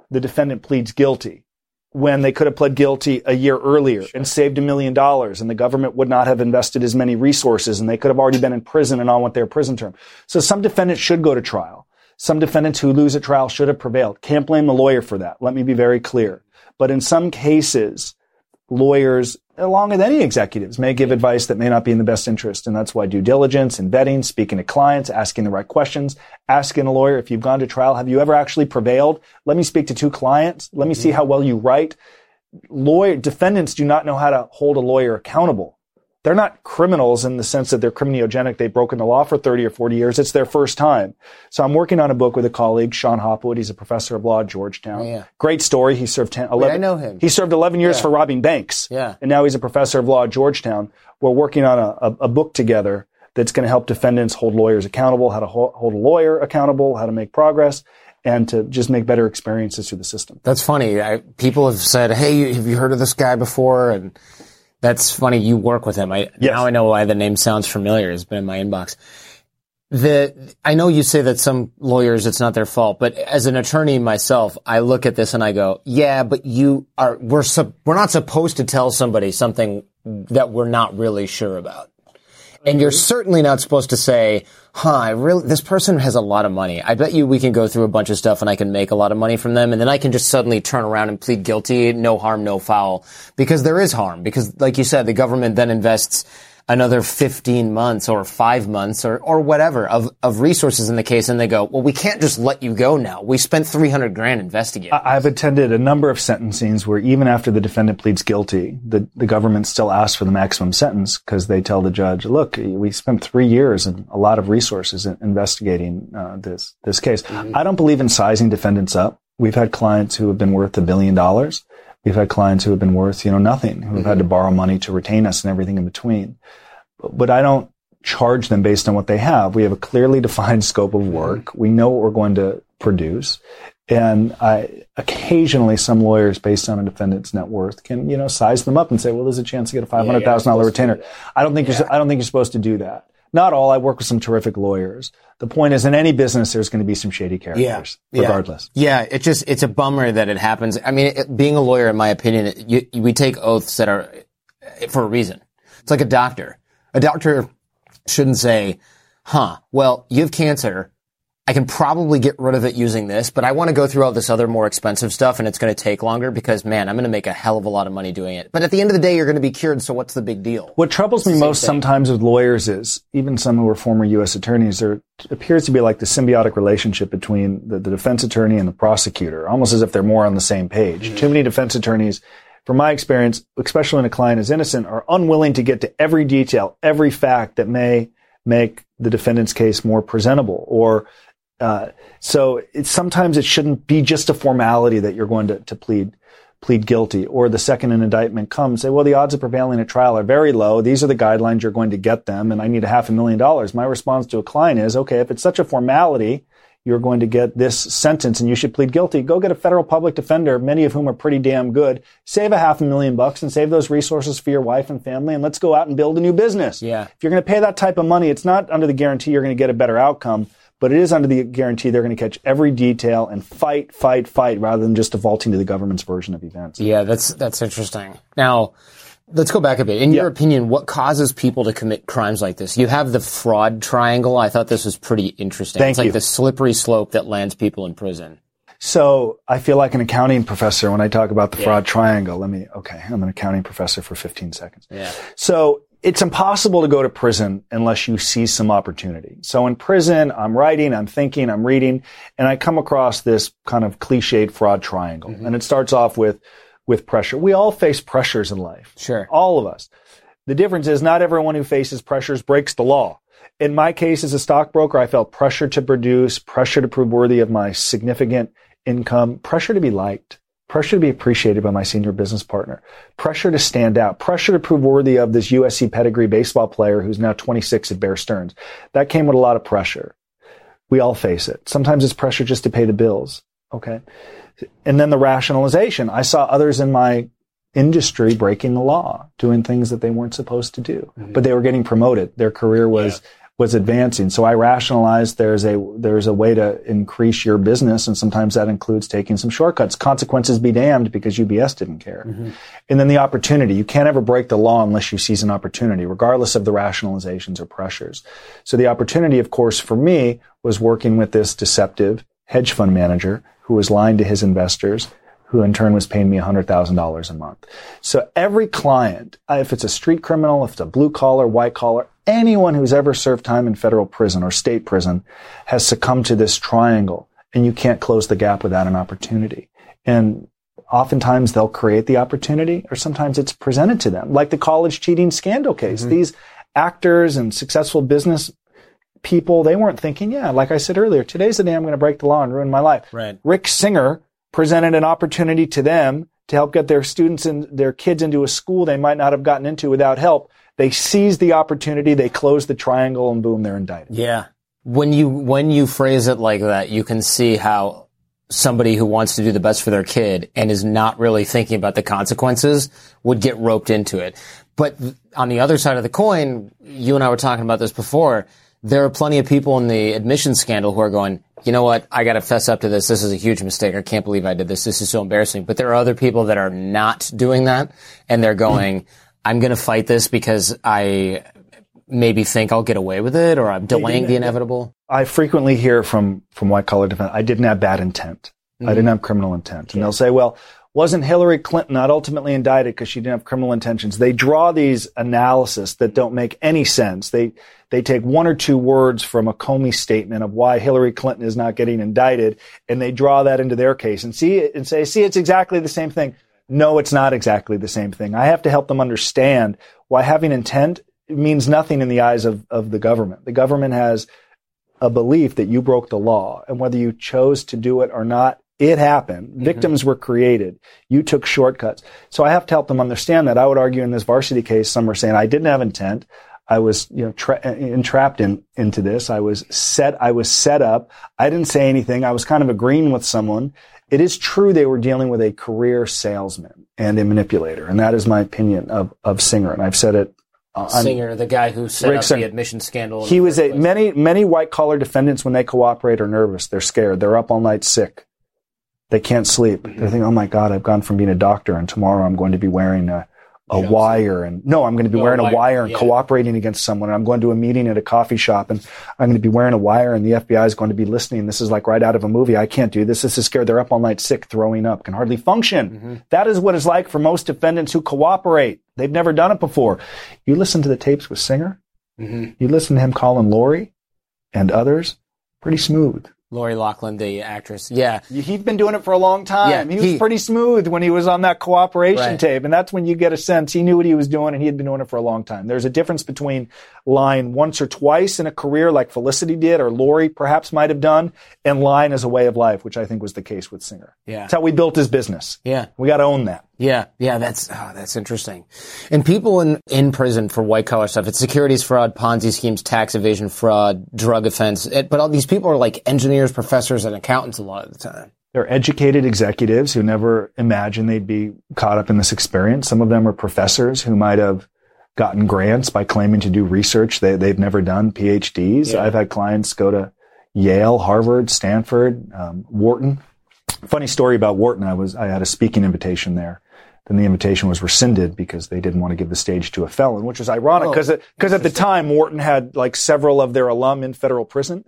the defendant pleads guilty when they could have pled guilty a year earlier sure. and saved a million dollars, and the government would not have invested as many resources, and they could have already been in prison and on with their prison term. So some defendants should go to trial. Some defendants who lose a trial should have prevailed. Can't blame the lawyer for that. Let me be very clear. But in some cases, lawyers, along with any executives, may give advice that may not be in the best interest. And that's why due diligence and vetting, speaking to clients, asking the right questions, asking a lawyer, if you've gone to trial, have you ever actually prevailed? Let me speak to two clients. Let me see how well you write. Lawyer, defendants do not know how to hold a lawyer accountable. They're not criminals in the sense that they're criminogenic. They've broken the law for thirty or forty years. It's their first time. So I'm working on a book with a colleague, Sean Hopwood. He's a professor of law at Georgetown. Oh, yeah. Great story. He served ten, eleven. Wait, I know him. He served eleven years yeah. for robbing banks. Yeah. And now he's a professor of law at Georgetown. We're working on a, a, a book together that's going to help defendants hold lawyers accountable, how to hold, hold a lawyer accountable, how to make progress, and to just make better experiences through the system. That's funny. I, people have said, hey, have you heard of this guy before? And that's funny. You work with him. I, yes. Now I know why the name sounds familiar. It's been in my inbox. The, I know you say that some lawyers, it's not their fault, but as an attorney myself, I look at this and I go, yeah, but you are, we're, su- we're not supposed to tell somebody something that we're not really sure about. And you're certainly not supposed to say, huh, I really, this person has a lot of money. I bet you we can go through a bunch of stuff and I can make a lot of money from them. And then I can just suddenly turn around and plead guilty. No harm, no foul. Because there is harm. Because like you said, the government then invests another fifteen months or five months or, or whatever of, of resources in the case. And they go, well, we can't just let you go now. We spent three hundred grand investigating. I've attended a number of sentencings where even after the defendant pleads guilty, the, the government still asks for the maximum sentence because they tell the judge, look, we spent three years and a lot of resources in investigating uh, this, this case. Mm-hmm. I don't believe in sizing defendants up. We've had clients who have been worth a billion dollars. We've had clients who have been worth, you know, nothing, who have mm-hmm. had to borrow money to retain us and everything in between. But I don't charge them based on what they have. We have a clearly defined scope of work. Mm-hmm. We know what we're going to produce. And I, occasionally some lawyers, based on a defendant's net worth, can, you know, size them up and say, well, there's a chance to get a five hundred thousand dollars yeah, retainer. I don't think yeah. you're, I don't think you're supposed to do that. Not all. I work with some terrific lawyers. The point is, in any business, there's going to be some shady characters, yeah. regardless. Yeah, it just, it's a bummer that it happens. I mean, it, being a lawyer, in my opinion, you, we take oaths that are for a reason. It's like a doctor. A doctor shouldn't say, huh, well, you have cancer. I can probably get rid of it using this, but I want to go through all this other more expensive stuff and it's going to take longer because, man, I'm going to make a hell of a lot of money doing it. But at the end of the day, you're going to be cured, so what's the big deal? What troubles me most thing. sometimes with lawyers is, even some who are former U S attorneys, there appears to be like the symbiotic relationship between the, the defense attorney and the prosecutor, almost as if they're more on the same page. Mm-hmm. Too many defense attorneys, from my experience, especially when a client is innocent, are unwilling to get to every detail, every fact that may make the defendant's case more presentable. Or uh, so it's, sometimes it shouldn't be just a formality that you're going to, to plead plead guilty. Or the second an indictment comes, say, well, the odds of prevailing at trial are very low. These are the guidelines you're going to get them, and I need a half a million dollars. My response to a client is, okay, if it's such a formality, you're going to get this sentence and you should plead guilty. Go get a federal public defender, many of whom are pretty damn good. Save a half a million bucks and save those resources for your wife and family, and let's go out and build a new business. Yeah. If you're going to pay that type of money, it's not under the guarantee you're going to get a better outcome, but it is under the guarantee they're going to catch every detail and fight, fight, fight, rather than just defaulting to the government's version of events. Yeah, that's that's interesting. Now, let's go back a bit. In yeah. your opinion, what causes people to commit crimes like this? You have the fraud triangle. I thought this was pretty interesting. Thank it's like you. the slippery slope that lands people in prison. So I feel like an accounting professor when I talk about the yeah. fraud triangle. Let me, okay, I'm an accounting professor for fifteen seconds. Yeah. So it's impossible to go to prison unless you see some opportunity. So in prison, I'm writing, I'm thinking, I'm reading, and I come across this kind of cliched fraud triangle. Mm-hmm. And it starts off with with pressure. We all face pressures in life. Sure. All of us. The difference is not everyone who faces pressures breaks the law. In my case as a stockbroker, I felt pressure to produce, pressure to prove worthy of my significant income, pressure to be liked, pressure to be appreciated by my senior business partner, pressure to stand out, pressure to prove worthy of this U S C pedigree baseball player who's now twenty-six at Bear Stearns. That came with a lot of pressure. We all face it. Sometimes it's pressure just to pay the bills. Okay. And then the rationalization. I saw others in my industry breaking the law, doing things that they weren't supposed to do, mm-hmm. but they were getting promoted. Their career was, was advancing. So I rationalized there's a there's a way to increase your business, and sometimes that includes taking some shortcuts. Consequences be damned, because U B S didn't care. Mm-hmm. And then the opportunity. You can't ever break the law unless you seize an opportunity, regardless of the rationalizations or pressures. So the opportunity, of course, for me was working with this deceptive hedge fund manager who was lying to his investors, who in turn was paying me one hundred thousand dollars a month. So every client, if it's a street criminal, if it's a blue collar, white collar, anyone who's ever served time in federal prison or state prison has succumbed to this triangle, and you can't close the gap without an opportunity. And oftentimes they'll create the opportunity, or sometimes it's presented to them, like the college cheating scandal case. Mm-hmm. These actors and successful business people, they weren't thinking, yeah, like I said earlier, today's the day I'm going to break the law and ruin my life. Right. Rick Singer presented an opportunity to them to help get their students and their kids into a school they might not have gotten into without help. They seized the opportunity, they closed the triangle, and boom, they're indicted. Yeah. When you, when you phrase it like that, you can see how somebody who wants to do the best for their kid and is not really thinking about the consequences would get roped into it. But on the other side of the coin, you and I were talking about this before, there are plenty of people in the admissions scandal who are going, you know what, I got to fess up to this. This is a huge mistake. I can't believe I did this. This is so embarrassing. But there are other people that are not doing that, and they're going, I'm going to fight this because I maybe think I'll get away with it, or I'm delaying the inevitable. I frequently hear from, from white-collar defendants, I didn't have bad intent. Mm-hmm. I didn't have criminal intent. And they'll say, well, wasn't Hillary Clinton not ultimately indicted because she didn't have criminal intentions? They draw these analysis that don't make any sense. They they take one or two words from a Comey statement of why Hillary Clinton is not getting indicted, and they draw that into their case and see it and say, see, it's exactly the same thing. No, it's not exactly the same thing. I have to help them understand why having intent means nothing in the eyes of, of the government. The government has a belief that you broke the law, and whether you chose to do it or not, it happened. Mm-hmm. Victims were created. You took shortcuts. So I have to help them understand that. I would argue in this varsity case, some are saying I didn't have intent. I was, you know, tra- entrapped in, into this. I was set, I was set up. I didn't say anything. I was kind of agreeing with someone. It is true they were dealing with a career salesman and a manipulator. And that is my opinion of, of Singer. And I've said it. Uh, Singer, the guy who set Rick up Singer. the admission scandal. He was a, many, many white collar defendants, when they cooperate, are nervous. They're scared. They're up all night sick. They can't sleep. They're thinking, oh my God, I've gone from being a doctor, and tomorrow I'm going to be wearing a, a wire, and no, I'm going to be no, wearing wire. a wire and yeah. cooperating against someone. And I'm going to a meeting at a coffee shop, and I'm going to be wearing a wire, and the F B I is going to be listening. This is like right out of a movie. I can't do this. This is scared. They're up all night sick, throwing up, can hardly function. Mm-hmm. That is what it's like for most defendants who cooperate. They've never done it before. You listen to the tapes with Singer. Mm-hmm. You listen to him calling Lori and others. Pretty smooth. Lori Loughlin, the actress. Yeah. He'd been doing it for a long time. Yeah, he was he, pretty smooth when he was on that cooperation right. tape. And that's when you get a sense he knew what he was doing, and he had been doing it for a long time. There's a difference between lying once or twice in a career like Felicity did, or Lori perhaps might have done, and lying as a way of life, which I think was the case with Singer. Yeah. That's how we built his business. Yeah. We got to own that. Yeah, yeah, that's oh, that's interesting. And people in, in prison for white collar stuff, it's securities fraud, Ponzi schemes, tax evasion, fraud, drug offense. It, but all these people are like engineers, professors, and accountants a lot of the time. They're educated executives who never imagined they'd be caught up in this experience. Some of them are professors who might have gotten grants by claiming to do research they, they've never done, P H Ds. Yeah. I've had clients go to Yale, Harvard, Stanford, um, Wharton. Funny story about Wharton. I was I had a speaking invitation there. Then the invitation was rescinded because they didn't want to give the stage to a felon, which was ironic because oh, because at the time Wharton had like several of their alum in federal prison.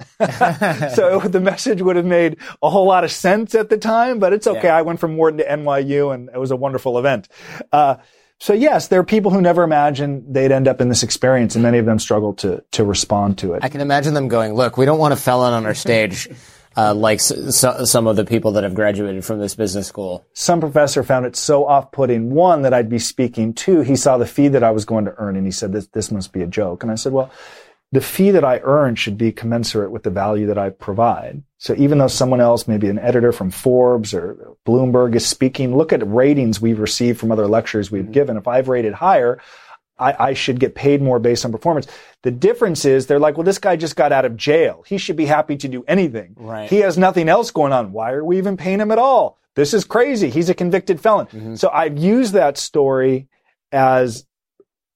So the message would have made a whole lot of sense at the time, but it's okay. Yeah. I went from Wharton to N Y U, and it was a wonderful event. Uh, so yes, there are people who never imagined they'd end up in this experience, and many of them struggle to to respond to it. I can imagine them going, look, we don't want a felon on our stage. Uh, like s- s- some of the people that have graduated from this business school. Some professor found it so off-putting, one, that I'd be speaking. Two, he saw the fee that I was going to earn, and he said, this, this must be a joke. And I said, well, the fee that I earn should be commensurate with the value that I provide. So even though someone else, maybe an editor from Forbes or Bloomberg, is speaking, look at ratings we've received from other lectures we've mm-hmm. given. If I've rated higher, I, I should get paid more based on performance. The difference is they're like, well, this guy just got out of jail. He should be happy to do anything. Right. He has nothing else going on. Why are we even paying him at all? This is crazy. He's a convicted felon. Mm-hmm. So I've used that story as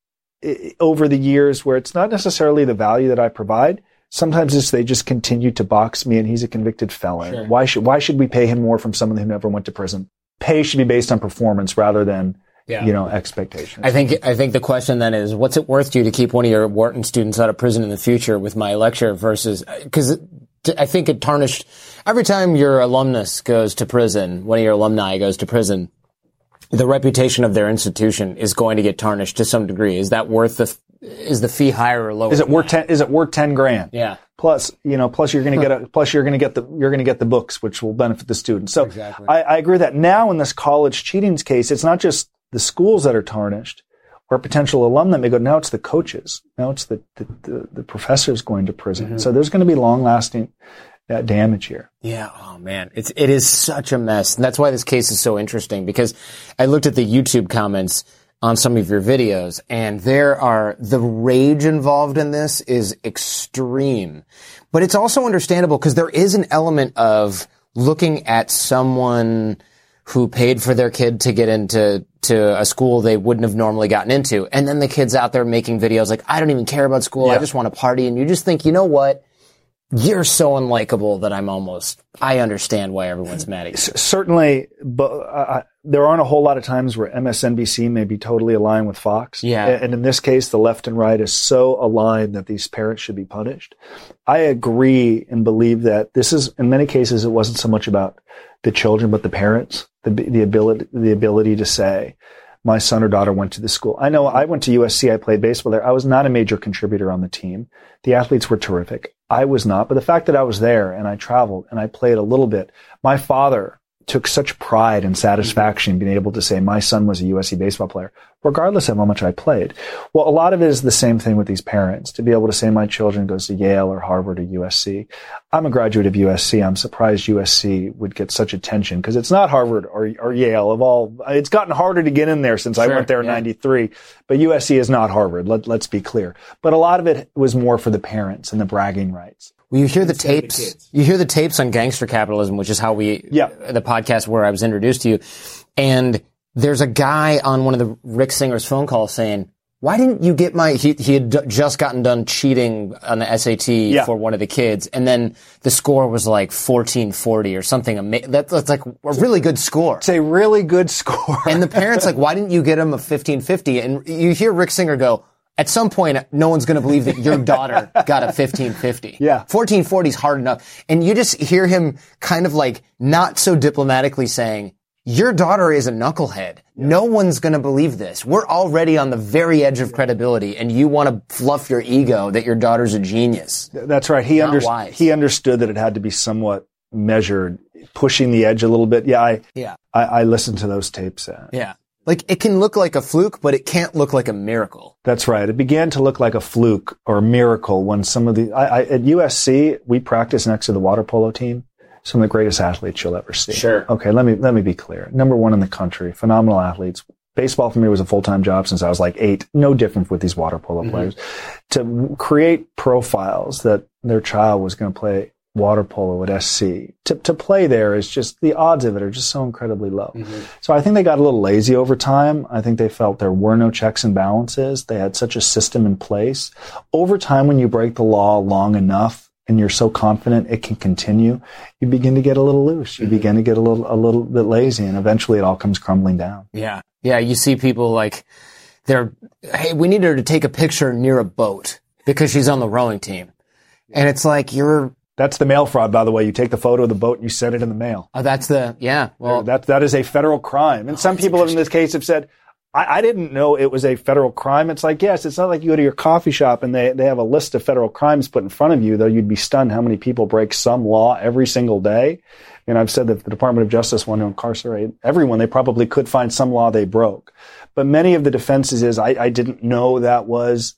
I- over the years where it's not necessarily the value that I provide. Sometimes it's they just continue to box me and he's a convicted felon. Sure. Why should, why should we pay him more from someone who never went to prison? Pay should be based on performance rather than, yeah. you know, expectations. I think, I think the question then is, what's it worth to you to keep one of your Wharton students out of prison in the future with my lecture versus, cause I think it tarnished every time your alumnus goes to prison, one of your alumni goes to prison, the reputation of their institution is going to get tarnished to some degree. Is that worth the, is the fee higher or lower? Is it worth ten, is it worth ten grand? Yeah. Plus, you know, plus you're going to get a, plus you're going to get the, you're going to get the books, which will benefit the students. So exactly. I, I agree that now in this college cheatings case, it's not just the schools that are tarnished or potential alum that may go. Now it's the coaches. Now it's the, the, the, the professors going to prison. Mm-hmm. So there's going to be long lasting uh, damage here. Yeah. Oh man. It's, it is such a mess. And that's why this case is so interesting because I looked at the YouTube comments on some of your videos, and there are, the rage involved in this is extreme. But it's also understandable because there is an element of looking at someone who paid for their kid to get into to a school they wouldn't have normally gotten into, and then the kid's out there making videos like, I don't even care about school, yeah. I just want to party, and you just think, you know what? You're so unlikable that I'm almost, I understand why everyone's mad at you. C- certainly, but uh, there aren't a whole lot of times where M S N B C may be totally aligned with Fox. Yeah. And in this case, the left and right is so aligned that these parents should be punished. I agree and believe that this is, in many cases, it wasn't so much about the children, but the parents, the, the ability, the ability to say, my son or daughter went to the school. I know I went to U S C. I played baseball there. I was not a major contributor on the team. The athletes were terrific. I was not. But the fact that I was there and I traveled and I played a little bit, my father took such pride and satisfaction being able to say my son was a U S C baseball player, regardless of how much I played. Well, a lot of it is the same thing with these parents, to be able to say my children goes to Yale or Harvard or U S C. I'm a graduate of U S C. I'm surprised U S C would get such attention because it's not Harvard or, or Yale of all. It's gotten harder to get in there since sure, I went there in yeah. ninety-three, but U S C is not Harvard. Let, let's be clear. But a lot of it was more for the parents and the bragging rights. Well, you hear the tapes, you hear the tapes on gangster capitalism, which is how we, yeah. the podcast where I was introduced to you. And there's a guy on one of the Rick Singer's phone calls saying, why didn't you get my, he, he had d- just gotten done cheating on the S A T yeah. for one of the kids. And then the score was like fourteen forty or something. Ama- that, that's like a really good score. It's a really good score. And the parents like, why didn't you get him a fifteen fifty? And you hear Rick Singer go, at some point, no one's going to believe that your daughter got a fifteen fifty. Yeah. fourteen forty is hard enough. And you just hear him kind of like not so diplomatically saying, your daughter is a knucklehead. Yeah. No one's going to believe this. We're already on the very edge of credibility, and you want to fluff your ego that your daughter's a genius. That's right. He, under- he understood that it had to be somewhat measured, pushing the edge a little bit. Yeah, I, yeah. I, I listened to those tapes. Uh, yeah. Like, it can look like a fluke, but it can't look like a miracle. That's right. It began to look like a fluke or a miracle when some of the, I, I, at U S C, we practiced next to the water polo team. Some of the greatest athletes you'll ever see. Sure. Okay, let me, let me be clear. Number one in the country, phenomenal athletes. Baseball for me was a full-time job since I was like eight. No different with these water polo mm-hmm. players. To create profiles that their child was going to play water polo at S C, to, to play there is just, the odds of it are just so incredibly low. Mm-hmm. So I think they got a little lazy over time. I think they felt there were no checks and balances. They had such a system in place. Over time, when you break the law long enough and you're so confident it can continue, you begin to get a little loose. You mm-hmm. begin to get a little, a little bit lazy, and eventually it all comes crumbling down. Yeah. Yeah. You see people like, they're, hey, we need her to take a picture near a boat because she's on the rowing team. And it's like, you're, that's the mail fraud, by the way. You take the photo of the boat and you send it in the mail. Oh, that's the, yeah. Well, that, that is a federal crime. And oh, some people in this case have said, I, I didn't know it was a federal crime. It's like, yes, it's not like you go to your coffee shop and they, they have a list of federal crimes put in front of you, though you'd be stunned how many people break some law every single day. And I've said that if the Department of Justice wanted to incarcerate everyone, they probably could find some law they broke. But many of the defenses is, I, I didn't know that was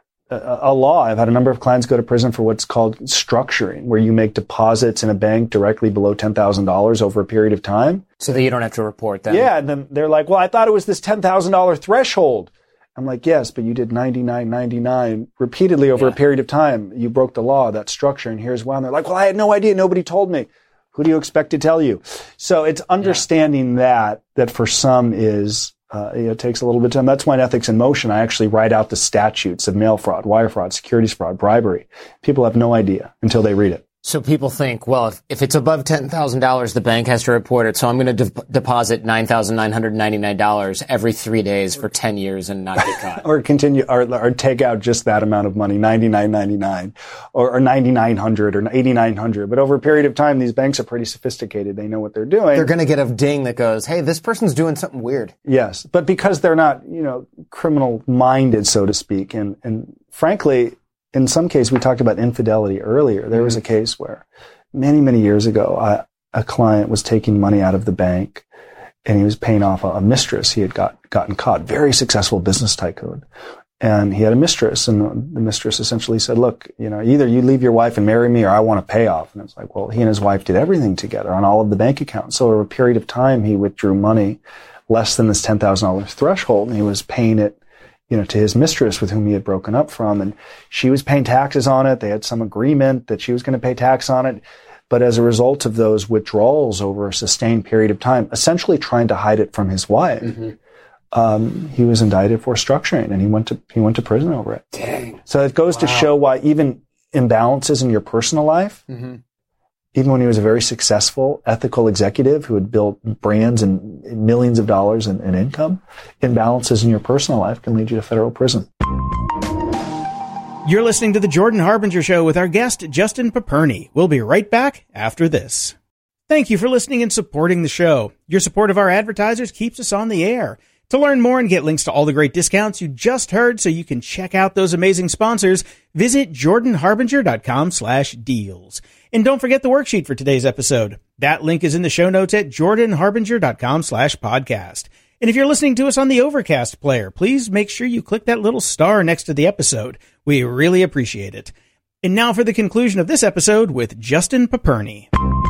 a, a law. I've had a number of clients go to prison for what's called structuring, where you make deposits in a bank directly below ten thousand dollars over a period of time. So that you don't have to report them. Yeah, and then they're like, well, I thought it was this ten thousand dollars threshold. I'm like, yes, but you did ninety-nine ninety-nine repeatedly over yeah. a period of time. You broke the law, that structure, and here's why. And they're like, well, I had no idea. Nobody told me. Who do you expect to tell you? So it's understanding yeah. that, that for some is Uh, you know, it takes a little bit of time. That's why in Ethics in Motion, I actually write out the statutes of mail fraud, wire fraud, securities fraud, bribery. People have no idea until they read it. So people think, well, if, if it's above ten thousand dollars, the bank has to report it. So I'm going to de- deposit nine thousand nine hundred ninety-nine dollars every three days for ten years and not get caught. or continue, or, or take out just that amount of money, ninety-nine ninety-nine, or, or ninety-nine hundred or eighty-nine hundred. But over a period of time, these banks are pretty sophisticated. They know what they're doing. They're going to get a ding that goes, hey, this person's doing something weird. Yes. But because they're not, you know, criminal minded, so to speak. And, and frankly, in some cases, we talked about infidelity earlier. There was a case where many, many years ago, I, a client was taking money out of the bank and he was paying off a, a mistress. He had got, gotten caught, very successful business tycoon. And he had a mistress, and the mistress essentially said, look, you know, either you leave your wife and marry me or I want to pay off. And it's like, well, he and his wife did everything together on all of the bank accounts. So over a period of time, he withdrew money less than this ten thousand dollars threshold, and he was paying it, you know, to his mistress with whom he had broken up from. And she was paying taxes on it. They had some agreement that she was going to pay tax on it. But as a result of those withdrawals over a sustained period of time, essentially trying to hide it from his wife, mm-hmm. um, he was indicted for structuring, and he went to, he went to prison over it. Dang. So it goes wow. to show why even imbalances in your personal life, mm-hmm. even when he was a very successful, ethical executive who had built brands and millions of dollars in, in income, imbalances in your personal life can lead you to federal prison. You're listening to The Jordan Harbinger Show with our guest, Justin Paperny. We'll be right back after this. Thank you for listening and supporting the show. Your support of our advertisers keeps us on the air. To learn more and get links to all the great discounts you just heard so you can check out those amazing sponsors, visit jordanharbinger.com slash deals. And don't forget the worksheet for today's episode. That link is in the show notes at jordanharbinger.com slash podcast. And if you're listening to us on the Overcast player, please make sure you click that little star next to the episode. We really appreciate it. And now for the conclusion of this episode with Justin Paperny.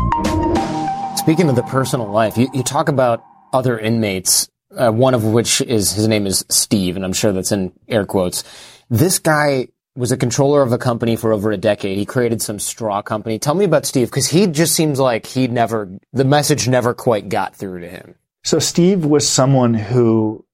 Speaking of the personal life, you, you talk about other inmates, uh, one of which is, his name is Steve, and I'm sure that's in air quotes. This guy was a controller of a company for over a decade. He created some straw company. Tell me about Steve, because he just seems like he never, the message never quite got through to him. So Steve was someone who,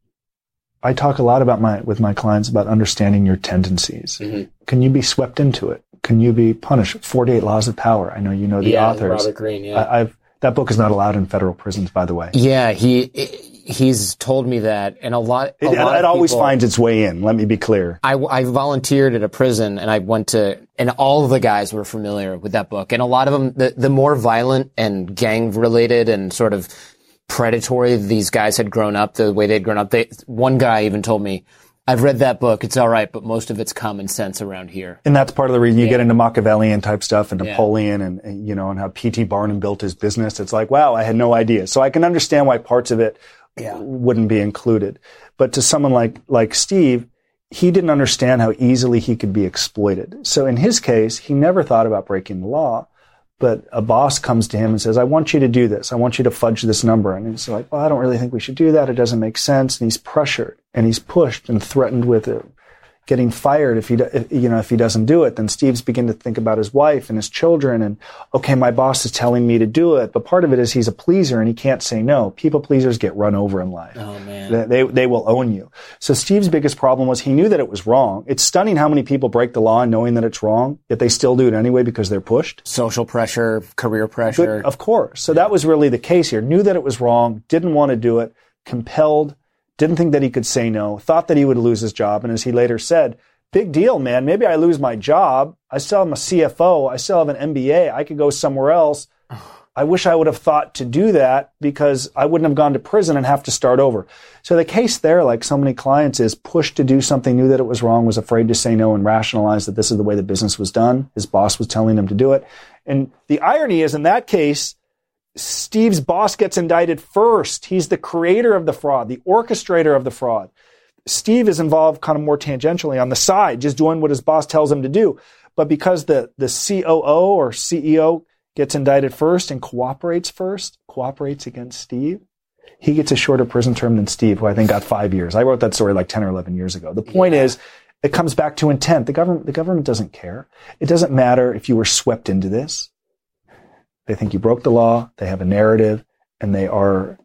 I talk a lot about my, with my clients about understanding your tendencies. Mm-hmm. Can you be swept into it? Can you be punished? forty-eight Laws of Power. I know you know the yeah, authors. Robert Greene, yeah. I, I've, that book is not allowed in federal prisons, by the way. Yeah, he, he's told me that, and a lot, a it, lot it of always people, finds its way in. Let me be clear. I, I volunteered at a prison, and I went to, and all of the guys were familiar with that book, and a lot of them, the, the more violent and gang-related and sort of predatory these guys had grown up, the way they'd grown up. They, one guy even told me, I've read that book, it's all right, but most of it's common sense around here. And that's part of the reason you yeah. get into Machiavellian type stuff and yeah. Napoleon and, and, you know, and how P T Barnum built his business. It's like, wow, I had no idea. So I can understand why parts of it yeah. wouldn't be included. But to someone like, like Steve, he didn't understand how easily he could be exploited. So in his case, he never thought about breaking the law. But a boss comes to him and says, I want you to do this. I want you to fudge this number. And he's like, well, I don't really think we should do that. It doesn't make sense. And he's pressured and he's pushed and threatened with it, getting fired if he, if, you know, if he doesn't do it. Then Steve's beginning to think about his wife and his children. And okay, my boss is telling me to do it. But part of it is he's a pleaser and he can't say no. People pleasers get run over in life. Oh, man. They, they, they will own you. So Steve's biggest problem was he knew that it was wrong. It's stunning how many people break the law knowing that it's wrong, yet they still do it anyway because they're pushed. Social pressure, career pressure. But of course. So that was really the case here. Knew that it was wrong, didn't want to do it, compelled, didn't think that he could say no, thought that he would lose his job. And as he later said, big deal, man. Maybe I lose my job. I still have a C F O. I still have an M B A. I could go somewhere else. I wish I would have thought to do that because I wouldn't have gone to prison and have to start over. So the case there, like so many clients, is pushed to do something, knew that it was wrong, was afraid to say no and rationalize that this is the way the business was done. His boss was telling him to do it. And the irony is in that case, Steve's boss gets indicted first. He's the creator of the fraud, the orchestrator of the fraud. Steve is involved kind of more tangentially on the side, just doing what his boss tells him to do. But because the, the C O O or C E O gets indicted first and cooperates first, cooperates against Steve, he gets a shorter prison term than Steve, who I think got five years. I wrote that story like ten or eleven years ago. The point yeah. is, it comes back to intent. The government, the government doesn't care. It doesn't matter if you were swept into this. They think you broke the law. They have a narrative, and they are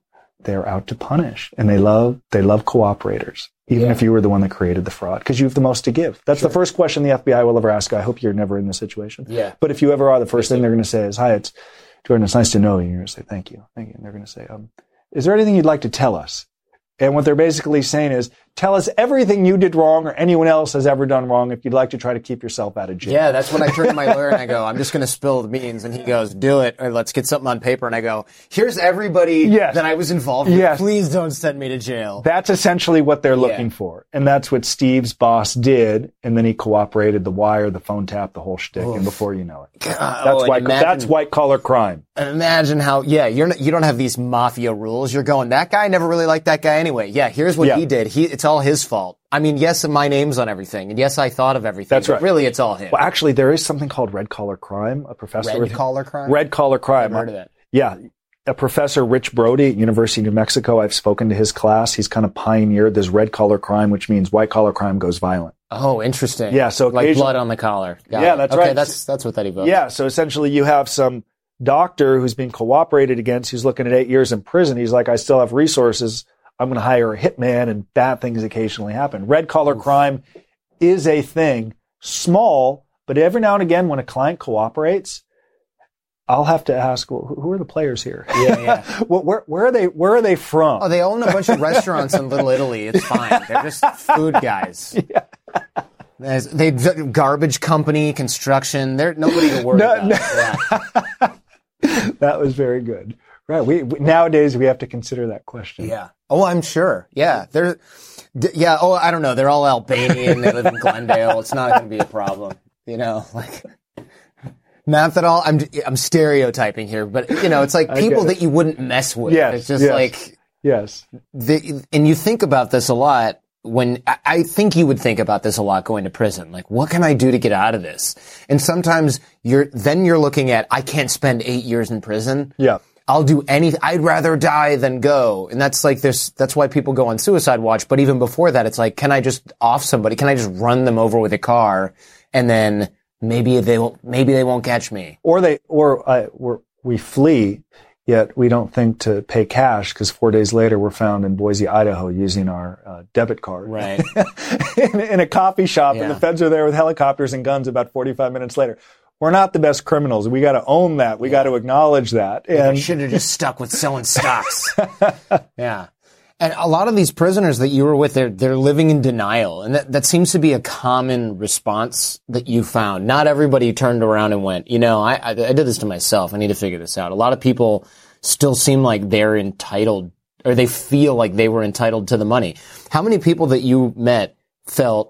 they're out to punish, and they love they love cooperators, even Yeah. if you were the one that created the fraud, because you have the most to give. That's Sure. the first question the F B I will ever ask. I hope you're never in this situation. Yeah. But if you ever are, the first thing they're going to say is, "Hi, it's Jordan. It's nice to know you." You're going to say, "Thank you, thank you." And they're going to say, um, "Is there anything you'd like to tell us?" And what they're basically saying is, tell us everything you did wrong or anyone else has ever done wrong if you'd like to try to keep yourself out of jail. Yeah, that's when I turn to my lawyer and I go, I'm just going to spill the beans. And he goes, do it, or let's get something on paper. And I go, here's everybody Yes. that I was involved with. Yes. Please don't send me to jail. That's essentially what they're looking Yeah. for. And that's what Steve's boss did. And then he cooperated, the wire, the phone tap, the whole shtick. And before you know it. God, That's oh, and white, imagine- that's white collar crime. Imagine how, yeah, you're not, you don't have these mafia rules. You're going, that guy never really liked that guy anyway. Yeah, here's what Yeah. he did. He, it's all his fault. I mean, yes, my name's on everything, and yes, I thought of everything. That's but right. Really, it's all him. Well, actually, there is something called red collar crime. A professor. Red with- collar crime? Red collar crime. I've heard of that. Yeah. A professor, Rich Brody at University of New Mexico, I've spoken to his class. He's kind of pioneered this red collar crime, which means white collar crime goes violent. Oh, interesting. Yeah, so like occasion- blood on the collar. Got Yeah, it. that's okay, right. That's that's what that evokes. Yeah, so essentially you have some doctor who's being cooperated against, who's looking at eight years in prison. He's like, I still have resources. I'm going to hire a hitman, and bad things occasionally happen. Red collar crime is a thing, small, but every now and again when a client cooperates, I'll have to ask, well, who are the players here? Yeah, yeah. Well, where, where are they? Where are they from? Oh, they own a bunch of restaurants in Little Italy. It's fine. They're just food guys. Yeah. There's, they garbage company, construction. They're nobody to worry No, about. no. Yeah. That was very good. Right. We, we nowadays we have to consider that question. Yeah. Oh, I'm sure. Yeah. They're, d- yeah. Oh, I don't know. They're all Albanian. They live in Glendale. It's not going to be a problem. You know, like, not that all, I'm, I'm stereotyping here, but you know, it's like I people get it. that you wouldn't mess with. Yes, It's just yes. like, Yes. the, and you think about this a lot when, I, I think you would think about this a lot going to prison. Like, what can I do to get out of this? And sometimes you're, then you're looking at, I can't spend eight years in prison. Yeah. I'll do anything. I'd rather die than go. And that's like this, that's why people go on suicide watch. But even before that, it's like, can I just off somebody? Can I just run them over with a car? And then maybe they won't, maybe they won't catch me. Or they, or uh, we're, we flee, yet we don't think to pay cash because four days later we're found in Boise, Idaho using our uh, debit card. Right. in, in a coffee shop, Yeah. and the feds are there with helicopters and guns about forty-five minutes later. We're not the best criminals. We got to own that. We got to acknowledge that. I And should have just stuck with selling stocks. Yeah. And a lot of these prisoners that you were with, they're, they're living in denial. And that, that seems to be a common response that you found. Not everybody turned around and went, you know, I, I, I did this to myself. I need to figure this out. A lot of people still seem like they're entitled, or they feel like they were entitled to the money. How many people that you met felt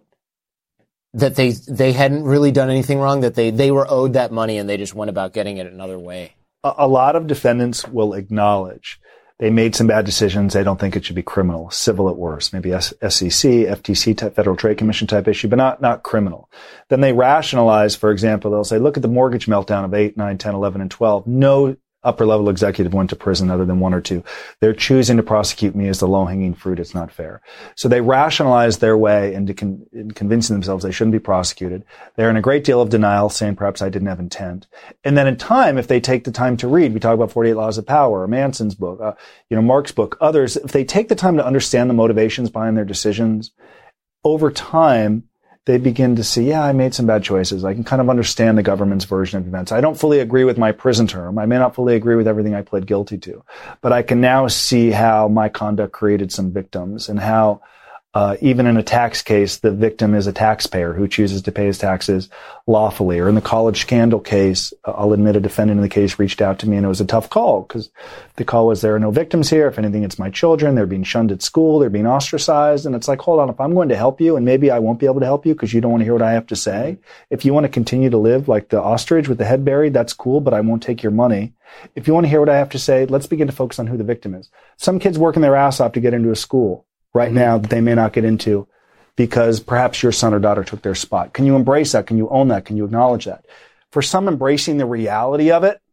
that they, they hadn't really done anything wrong, that they, they were owed that money and they just went about getting it another way? a, a lot of defendants will acknowledge they made some bad decisions. They don't think it should be criminal, civil at worst, maybe S- SEC, F T C type, Federal Trade Commission type issue, but not, not criminal. Then they rationalize, for example, they'll say, look at the mortgage meltdown of eight, nine, ten, eleven, and twelve. No upper level executive went to prison other than one or two. They're choosing to prosecute me as the low hanging fruit. It's not fair. So they rationalize their way into con- in convincing themselves they shouldn't be prosecuted. They're in a great deal of denial, saying perhaps I didn't have intent. And then in time, if they take the time to read, we talk about forty-eight Laws of Power, Manson's book, uh, you know, Mark's book, others, if they take the time to understand the motivations behind their decisions, over time, they begin to see, yeah, I made some bad choices. I can kind of understand the government's version of events. I don't fully agree with my prison term. I may not fully agree with everything I pled guilty to, but I can now see how my conduct created some victims and how Uh, even in a tax case, the victim is a taxpayer who chooses to pay his taxes lawfully. Or in the college scandal case, I'll admit a defendant in the case reached out to me and it was a tough call because the call was there are no victims here. If anything, it's my children. They're being shunned at school. They're being ostracized. And it's like, hold on, if I'm going to help you and maybe I won't be able to help you because you don't want to hear what I have to say. If you want to continue to live like the ostrich with the head buried, that's cool, but I won't take your money. If you want to hear what I have to say, let's begin to focus on who the victim is. Some kids working their ass off to get into a school right now that they may not get into because perhaps your son or daughter took their spot. Can you embrace that? Can you own that? Can you acknowledge that? For some, embracing the reality of it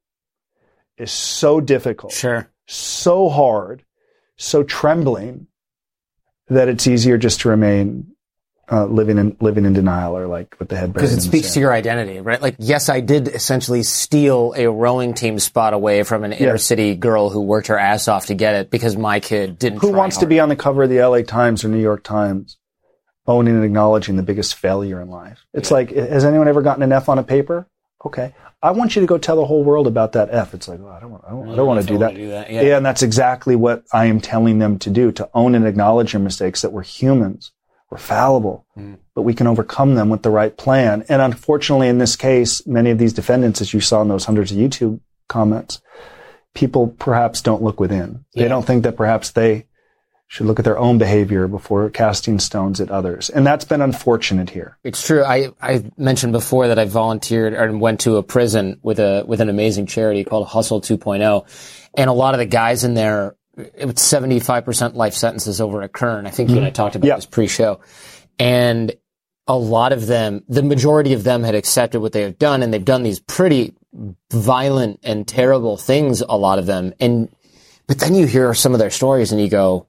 is so difficult, Sure. so hard, so trembling that it's easier just to remain uh, living in living in denial, or like with the head buried. Because it speaks to your identity, right? Like, yes, I did essentially steal a rowing team spot away from an inner yes. city girl who worked her ass off to get it because my kid didn't. Who try wants hard. to be on the cover of the L A Times or New York Times, owning and acknowledging the biggest failure in life? It's yeah. like, has anyone ever gotten an F on a paper? Okay. I want you to go tell the whole world about that F. It's like, oh, I don't want, I don't, I don't want to do that. do that. Yeah. yeah, and that's exactly what I am telling them to do, to own and acknowledge your mistakes, that we're humans, we're fallible, mm. but we can overcome them with the right plan. And unfortunately, in this case, many of these defendants, as you saw in those hundreds of YouTube comments, people perhaps don't look within. Yeah. They don't think that perhaps they should look at their own behavior before casting stones at others. And that's been unfortunate here. It's true. I, I mentioned before that I volunteered and went to a prison with a with an amazing charity called Hustle two point oh. And a lot of the guys in there, it was seventy-five percent life sentences over a Kern. I think mm-hmm. you and I talked about yeah. this pre-show. And a lot of them, the majority of them had accepted what they have done, and they've done these pretty violent and terrible things, a lot of them. And but then you hear some of their stories and you go,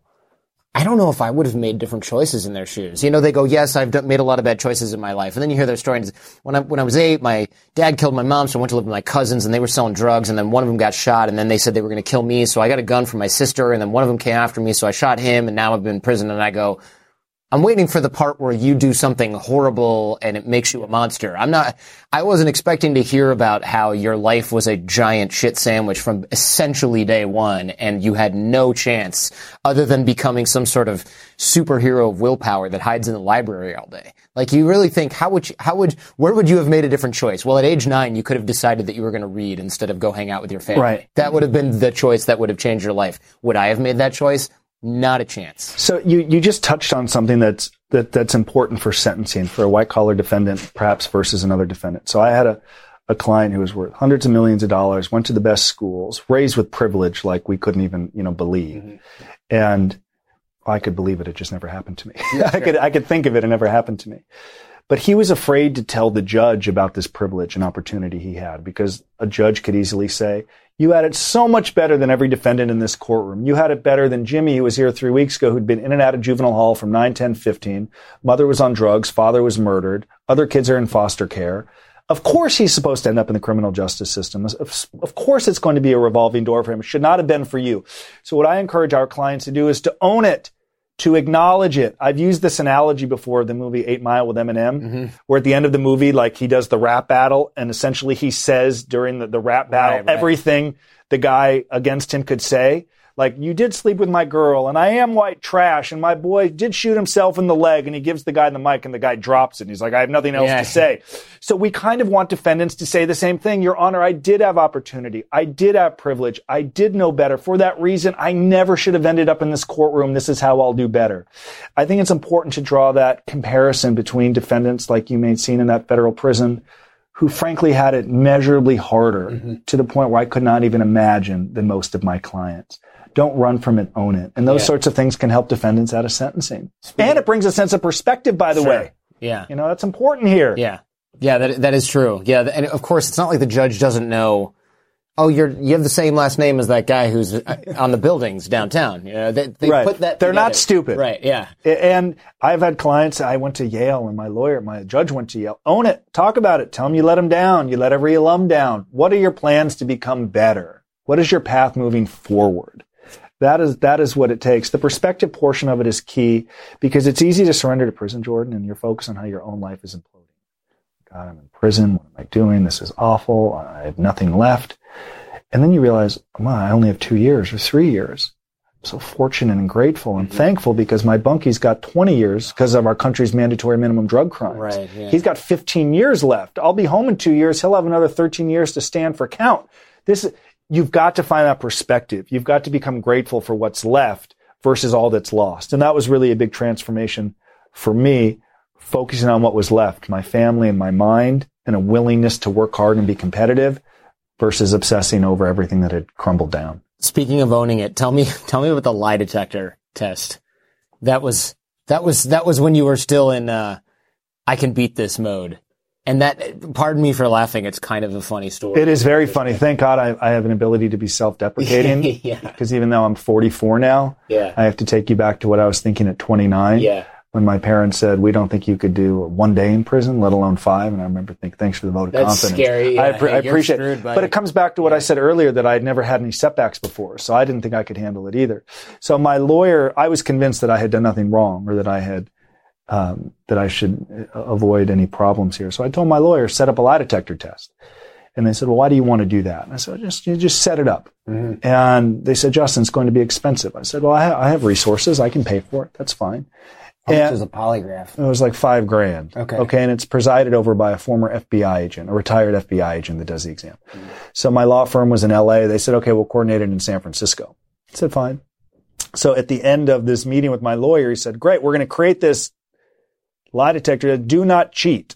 I don't know if I would have made different choices in their shoes. You know, they go, yes, I've done, made a lot of bad choices in my life. And then you hear their story. And when I, when I was eight, my dad killed my mom, so I went to live with my cousins, and they were selling drugs, and then one of them got shot, and then they said they were going to kill me, so I got a gun from my sister, and then one of them came after me, so I shot him, and now I've been in prison. And I go, I'm waiting for the part where you do something horrible and it makes you a monster. I'm not, I wasn't expecting to hear about how your life was a giant shit sandwich from essentially day one, and you had no chance other than becoming some sort of superhero of willpower that hides in the library all day. Like, you really think, how would you, how would, where would you have made a different choice? Well, at age nine, you could have decided that you were going to read instead of go hang out with your family. Right. That would have been the choice that would have changed your life. Would I have made that choice? Not a chance. So you, you just touched on something that's, that, that's important for sentencing for a white collar defendant, perhaps versus another defendant. So I had a, a client who was worth hundreds of millions of dollars, went to the best schools, raised with privilege like we couldn't even, you know, believe. Mm-hmm. And I could believe it. It just never happened to me. Yeah, I could, I could think of it. It never happened to me. But he was afraid to tell the judge about this privilege and opportunity he had, because a judge could easily say, you had it so much better than every defendant in this courtroom. You had it better than Jimmy, who was here three weeks ago, who'd been in and out of juvenile hall from nine, ten, fifteen. Mother was on drugs. Father was murdered. Other kids are in foster care. Of course he's supposed to end up in the criminal justice system. Of course it's going to be a revolving door for him. It should not have been for you. So what I encourage our clients to do is to own it, to acknowledge it. I've used this analogy before, the movie Eight Mile with Eminem, mm-hmm. where at the end of the movie, like, he does the rap battle, and essentially he says during the, the rap battle right, right. everything the guy against him could say. Like, you did sleep with my girl, and I am white trash, and my boy did shoot himself in the leg, and he gives the guy the mic, and the guy drops it, and he's like, I have nothing else yeah. to say. So we kind of want defendants to say the same thing. Your Honor, I did have opportunity. I did have privilege. I did know better. For that reason, I never should have ended up in this courtroom. This is how I'll do better. I think it's important to draw that comparison between defendants like you may have seen in that federal prison, who frankly had it measurably harder mm-hmm. to the point where I could not even imagine than most of my clients. Don't run from it, own it. And those yeah. sorts of things can help defendants out of sentencing. Speaking and it brings a sense of perspective, by the sure. way. Yeah. You know, that's important here. Yeah. Yeah, that that is true. Yeah, and of course, it's not like the judge doesn't know, oh, you're you have the same last name as that guy who's on the buildings downtown. You know, they, they right. put that They're together. not stupid. Right, yeah. And I've had clients, I went to Yale, and my lawyer, my judge went to Yale. Own it. Talk about it. Tell them you let them down. You let every alum down. What are your plans to become better? What is your path moving forward? That is, that is what it takes. The perspective portion of it is key, because it's easy to surrender to prison, Jordan, and you're focused on how your own life is imploding. God, I'm in prison. What am I doing? This is awful. I have nothing left. And then you realize, wow, I only have two years or three years. I'm so fortunate and grateful and mm-hmm. thankful, because my bunkie's got twenty years because of our country's mandatory minimum drug crimes. Right, yeah. He's got fifteen years left. I'll be home in two years. He'll have another thirteen years to stand for count. This is, you've got to find that perspective. You've got to become grateful for what's left versus all that's lost. And that was really a big transformation for me, focusing on what was left, my family and my mind, and a willingness to work hard and be competitive versus obsessing over everything that had crumbled down. Speaking of owning it, tell me, tell me about the lie detector test. That was, that was, that was when you were still in, uh, I can beat this mode. And that, pardon me for laughing, it's kind of a funny story. It is very funny. Thank God I, I have an ability to be self-deprecating. yeah. Because even though I'm forty-four now, yeah. I have to take you back to what I was thinking at twenty-nine. Yeah. when my parents said, we don't think you could do one day in prison, let alone five. And I remember thinking, thanks for the vote of That's confidence. Scary. Yeah. I, pre- hey, I appreciate screwed, it. But it comes back to what I said earlier, that I had never had any setbacks before. So I didn't think I could handle it either. So my lawyer, I was convinced that I had done nothing wrong, or that I had, um, that I should avoid any problems here. So I told my lawyer, set up a lie detector test. And they said, well, why do you want to do that? And I said, just, you just set it up. Mm-hmm. And they said, Justin, it's going to be expensive. I said, well, I, ha- I have resources. I can pay for it. That's fine. How and much is a polygraph? It was like five grand. Okay. Okay. And it's presided over by a former F B I agent, a retired F B I agent that does the exam. Mm-hmm. So my law firm was in L A. They said, okay, we'll coordinate it in San Francisco. I said, fine. So at the end of this meeting with my lawyer, he said, great, we're going to create this lie detector. Do not cheat.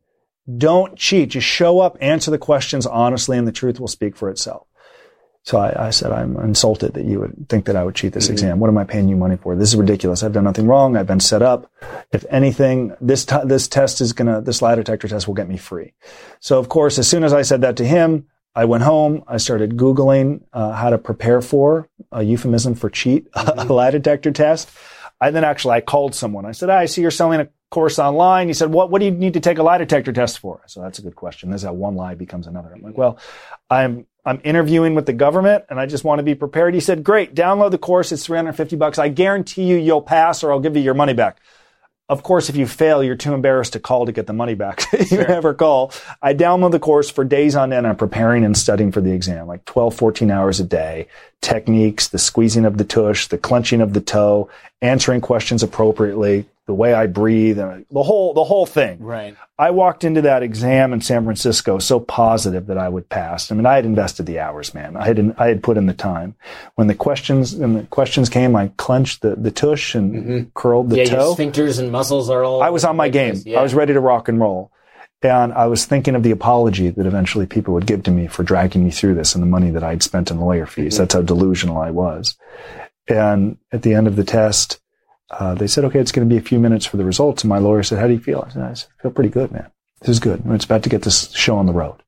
Don't cheat. Just show up, answer the questions honestly, and the truth will speak for itself. So I, I said, I'm insulted that you would think that I would cheat this mm-hmm. exam. What am I paying you money for? This is ridiculous. I've done nothing wrong. I've been set up. If anything, this t- this test is gonna, this lie detector test will get me free. So of course, as soon as I said that to him, I went home. I started Googling uh, how to prepare for a euphemism for cheat, mm-hmm. a lie detector test. I then actually, I called someone. I said, I see you're selling a course online. He said, what, what do you need to take a lie detector test for? So that's a good question. This is how one lie becomes another. I'm like, well, I'm, I'm interviewing with the government and I just want to be prepared. He said, great, download the course. It's three hundred fifty bucks. I guarantee you you'll pass, or I'll give you your money back. Of course, if you fail, you're too embarrassed to call to get the money back. you sure. never call. I download the course for days on end. I'm preparing and studying for the exam, like twelve, fourteen hours a day. Techniques, the squeezing of the tush, the clenching of the toe, answering questions appropriately, the way I breathe, and the whole, the whole thing. Right. I walked into that exam in San Francisco so positive that I would pass. I mean, I had invested the hours, man. I had, I had put in the time. When the questions, when the questions came, I clenched the, the tush and mm-hmm. curled the yeah, toe. Your sphincters and muscles are all. I was on my game. Yeah. I was ready to rock and roll. And I was thinking of the apology that eventually people would give to me for dragging me through this and the money that I'd spent in lawyer fees. Mm-hmm. That's how delusional I was. And at the end of the test, uh, they said, okay, it's going to be a few minutes for the results. And my lawyer said, how do you feel? I said, I feel pretty good, man. This is good. It's about to get this show on the road.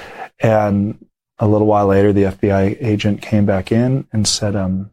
And a little while later, the F B I agent came back in and said, um,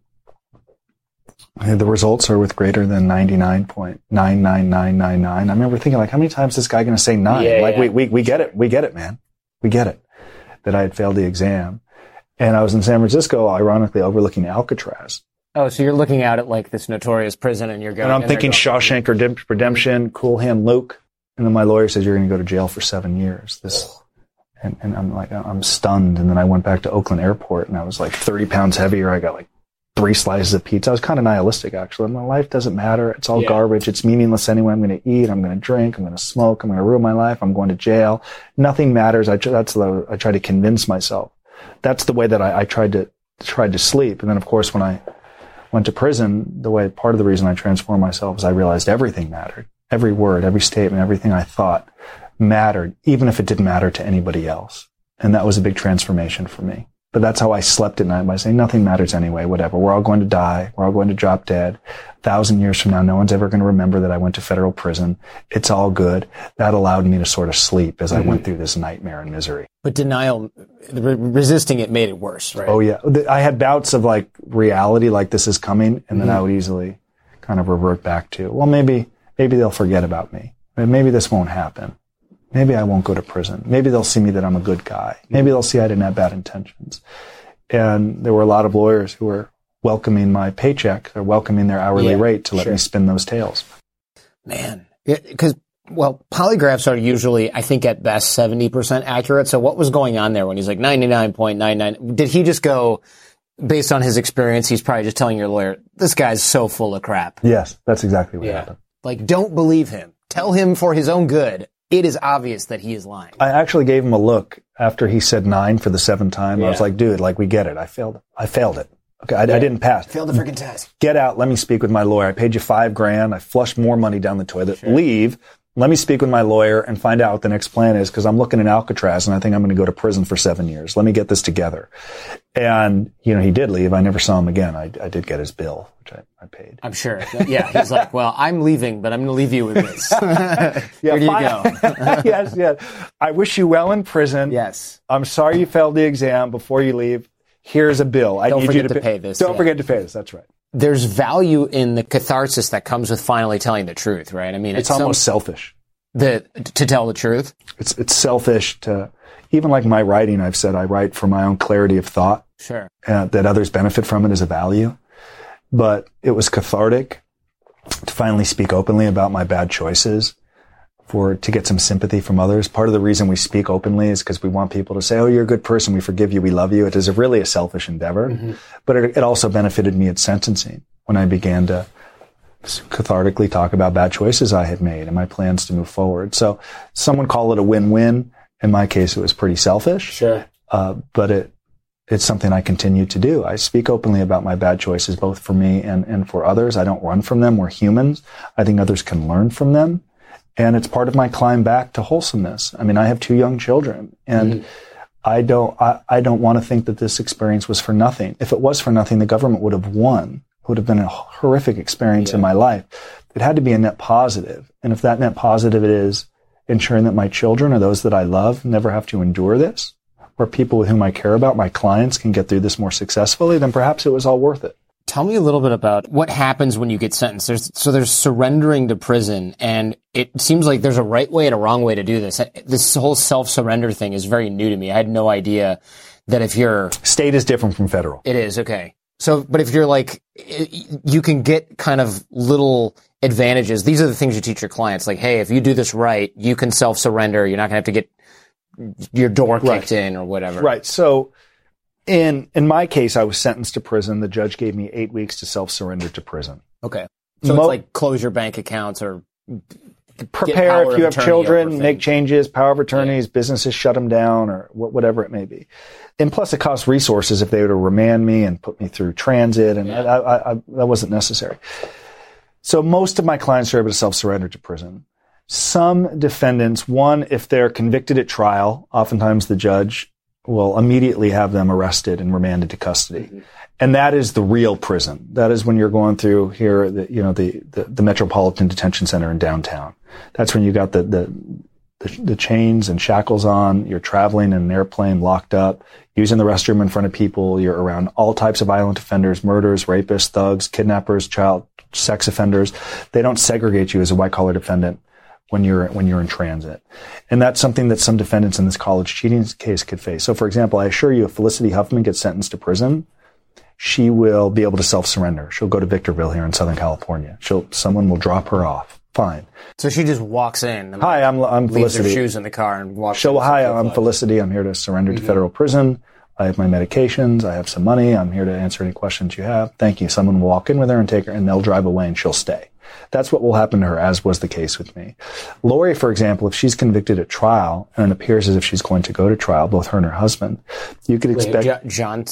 the results are with greater than ninety-nine point nine nine nine nine nine. I remember thinking, like, how many times is this guy going to say nine? Yeah, like, yeah. we, we, we get it. We get it, man. We get it. That I had failed the exam. And I was in San Francisco, ironically, overlooking Alcatraz. Oh, so you're looking out at, like, this notorious prison and you're going... And I'm and thinking going, Shawshank Redemption, Cool Hand Luke. And then my lawyer says, you're going to go to jail for seven years. This, and, and I'm like, I'm stunned. And then I went back to Oakland Airport and I was like thirty pounds heavier. I got like three slices of pizza. I was kind of nihilistic, actually. My life doesn't matter. It's all yeah. garbage. It's meaningless anyway. I'm going to eat. I'm going to drink. I'm going to smoke. I'm going to ruin my life. I'm going to jail. Nothing matters. I, that's the, I try to convince myself. That's the way that I, I tried to, tried to sleep. And then, of course, when I went to prison, the way, part of the reason I transformed myself is I realized everything mattered. Every word, every statement, everything I thought mattered, even if it didn't matter to anybody else. And that was a big transformation for me. But that's how I slept at night, by saying nothing matters anyway, whatever. We're all going to die. We're all going to drop dead. A thousand years from now, no one's ever going to remember that I went to federal prison. It's all good. That allowed me to sort of sleep as mm-hmm. I went through this nightmare and misery. But denial, re- resisting it made it worse, right? Oh, yeah. I had bouts of like reality, like this is coming, and mm-hmm. then I would easily kind of revert back to, well, maybe, maybe they'll forget about me. Maybe this won't happen. Maybe I won't go to prison. Maybe they'll see me that I'm a good guy. Maybe they'll see I didn't have bad intentions. And there were a lot of lawyers who were welcoming my paycheck or welcoming their hourly yeah, rate to let sure. me spin those tales. Man, because, well, polygraphs are usually, I think at best, seventy percent accurate. So what was going on there when he's like ninety-nine point nine nine? Did he just go, based on his experience, he's probably just telling your lawyer, this guy's so full of crap? Yes, that's exactly what yeah. happened. Like, don't believe him. Tell him for his own good. It is obvious that he is lying. I actually gave him a look after he said nine for the seventh time. Yeah. I was like, dude, like, we get it. I failed it. I failed it. Okay, I, yeah. I didn't pass. Failed the freaking test. Get out. Let me speak with my lawyer. I paid you five grand. I flushed more money down the toilet. Sure. Leave. Let me speak with my lawyer and find out what the next plan is, because I'm looking at Alcatraz and I think I'm going to go to prison for seven years. Let me get this together. And, you know, he did leave. I never saw him again. I, I did get his bill, which I, I paid. I'm sure. Yeah. He's like, well, I'm leaving, but I'm going to leave you with this. yeah, Here you go. yes, yes. I wish you well in prison. Yes. I'm sorry you failed the exam. Before you leave, here's a bill. I Don't need forget you to, to pay, pay this. Don't yeah. forget to pay this. That's right. there's value in the catharsis that comes with finally telling the truth, right? I mean, it's, it's almost some, selfish. The, to tell the truth? It's, it's selfish to, even like my writing, I've said I write for my own clarity of thought. Sure. Uh, that others benefit from it as a value. But it was cathartic to finally speak openly about my bad choices, for to get some sympathy from others. Part of the reason we speak openly is because we want people to say, oh, you're a good person, we forgive you, we love you. It is a really a selfish endeavor. Mm-hmm. But it, it also benefited me at sentencing when I began to cathartically talk about bad choices I had made and my plans to move forward. So someone call it a win-win. In my case, it was pretty selfish. Sure. Uh, but it it's something I continue to do. I speak openly about my bad choices, both for me and, and for others. I don't run from them. We're humans. I think others can learn from them. And it's part of my climb back to wholesomeness. I mean, I have two young children, and mm-hmm. I don't, I, I don't want to think that this experience was for nothing. If it was for nothing, the government would have won. It would have been a horrific experience yeah. in my life. It had to be a net positive. And if that net positive is ensuring that my children or those that I love never have to endure this, or people with whom I care about, my clients, can get through this more successfully, then perhaps it was all worth it. Tell me a little bit about what happens when you get sentenced. There's, so there's surrendering to prison, and it seems like there's a right way and a wrong way to do this. This whole self-surrender thing is very new to me. I had no idea that if you're... State is different from federal. It is, okay. So, but if you're like, you can get kind of little advantages. These are the things you teach your clients. Like, hey, if you do this right, you can self-surrender. You're not going to have to get your door kicked right. in or whatever. Right. So... In in my case, I was sentenced to prison. The judge gave me eight weeks to self-surrender to prison. Okay. So Mo- it's like close your bank accounts or prepare if you have children, make changes, power of attorneys, yeah. businesses shut them down, or wh- whatever it may be. And plus, it costs resources if they were to remand me and put me through transit, and yeah. I, I, I, that wasn't necessary. So most of my clients are able to self-surrender to prison. Some defendants, one, if they're convicted at trial, oftentimes the judge will immediately have them arrested and remanded to custody. Mm-hmm. And that is the real prison. That is when you're going through here, the, you know, the, the, the Metropolitan Detention Center in downtown. That's when you got the, the, the, the chains and shackles on. You're traveling in an airplane locked up, using the restroom in front of people. You're around all types of violent offenders, murderers, rapists, thugs, kidnappers, child sex offenders. They don't segregate you as a white collar defendant when you're when you're in transit. And that's something that some defendants in this college cheating case could face. So, for example, I assure you, if Felicity Huffman gets sentenced to prison, she will be able to self-surrender. She'll go to Victorville here in Southern California. She'll someone will drop her off. Fine. So she just walks in. And hi, I'm I'm leaves Felicity. her shoes in the car and walks. She'll, hi, I'm life. Felicity. I'm here to surrender mm-hmm. to federal prison. I have my medications. I have some money. I'm here to answer any questions you have. Thank you. Someone will walk in with her and take her, and they'll drive away, and she'll stay. That's what will happen to her, as was the case with me. Lori, for example, if she's convicted at trial, and it appears as if she's going to go to trial, both her and her husband, you could expect... Wait, John,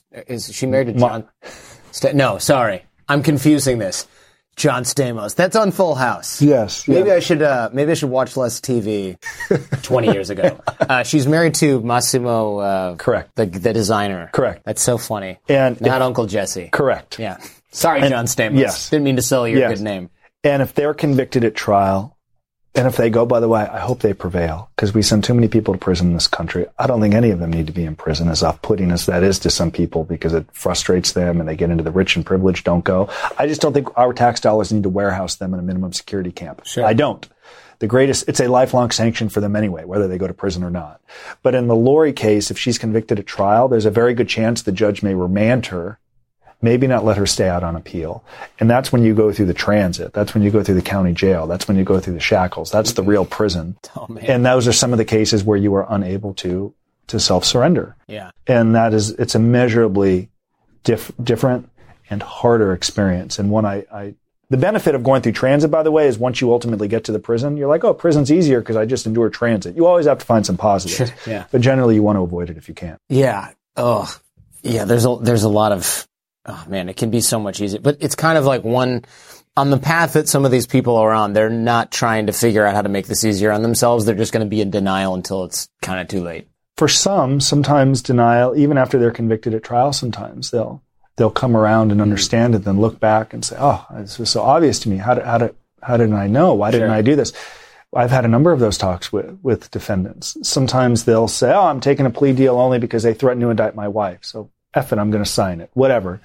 is she married to John? Ma- St- no, sorry. I'm confusing this. John Stamos. That's on Full House. Yes. Maybe yeah. I should, uh, maybe I should watch less T V twenty years ago. Uh, she's married to Massimo, uh, correct. The, the designer. Correct. That's so funny. And not if, Uncle Jesse. Correct. Yeah. Sorry, and, John Stamos. Yes. Didn't mean to sell your yes. good name. And if they're convicted at trial, and if they go, by the way, I hope they prevail, because we send too many people to prison in this country. I don't think any of them need to be in prison, as off-putting as that is to some people, because it frustrates them and they get into the rich and privileged don't go. I just don't think our tax dollars need to warehouse them in a minimum security camp. Sure. I don't. The greatest, it's a lifelong sanction for them anyway, whether they go to prison or not. But in the Lori case, if she's convicted at trial, there's a very good chance the judge may remand her, maybe not let her stay out on appeal. And that's when you go through the transit. That's when you go through the county jail. That's when you go through the shackles. That's the real prison. Oh, man. And those are some of the cases where you are unable to, to self-surrender. Yeah. And that is, it's a measurably diff, different and harder experience. And one I, I, the benefit of going through transit, by the way, is once you ultimately get to the prison, you're like, oh, prison's easier because I just endure transit. You always have to find some positives. Sure. Yeah. But generally you want to avoid it if you can. Yeah. Oh, yeah. There's a, there's a lot of, oh man, it can be so much easier. But it's kind of like one, on the path that some of these people are on, they're not trying to figure out how to make this easier on themselves. They're just going to be in denial until it's kind of too late. For some, sometimes denial, even after they're convicted at trial, sometimes they'll, they'll come around and understand it, then look back and say, oh, this was so obvious to me. How did, how did, how didn't I know? Why didn't Sure. I do this? I've had a number of those talks with, with defendants. Sometimes they'll say, oh, I'm taking a plea deal only because they threatened to indict my wife. So F it, I'm going to sign it, whatever.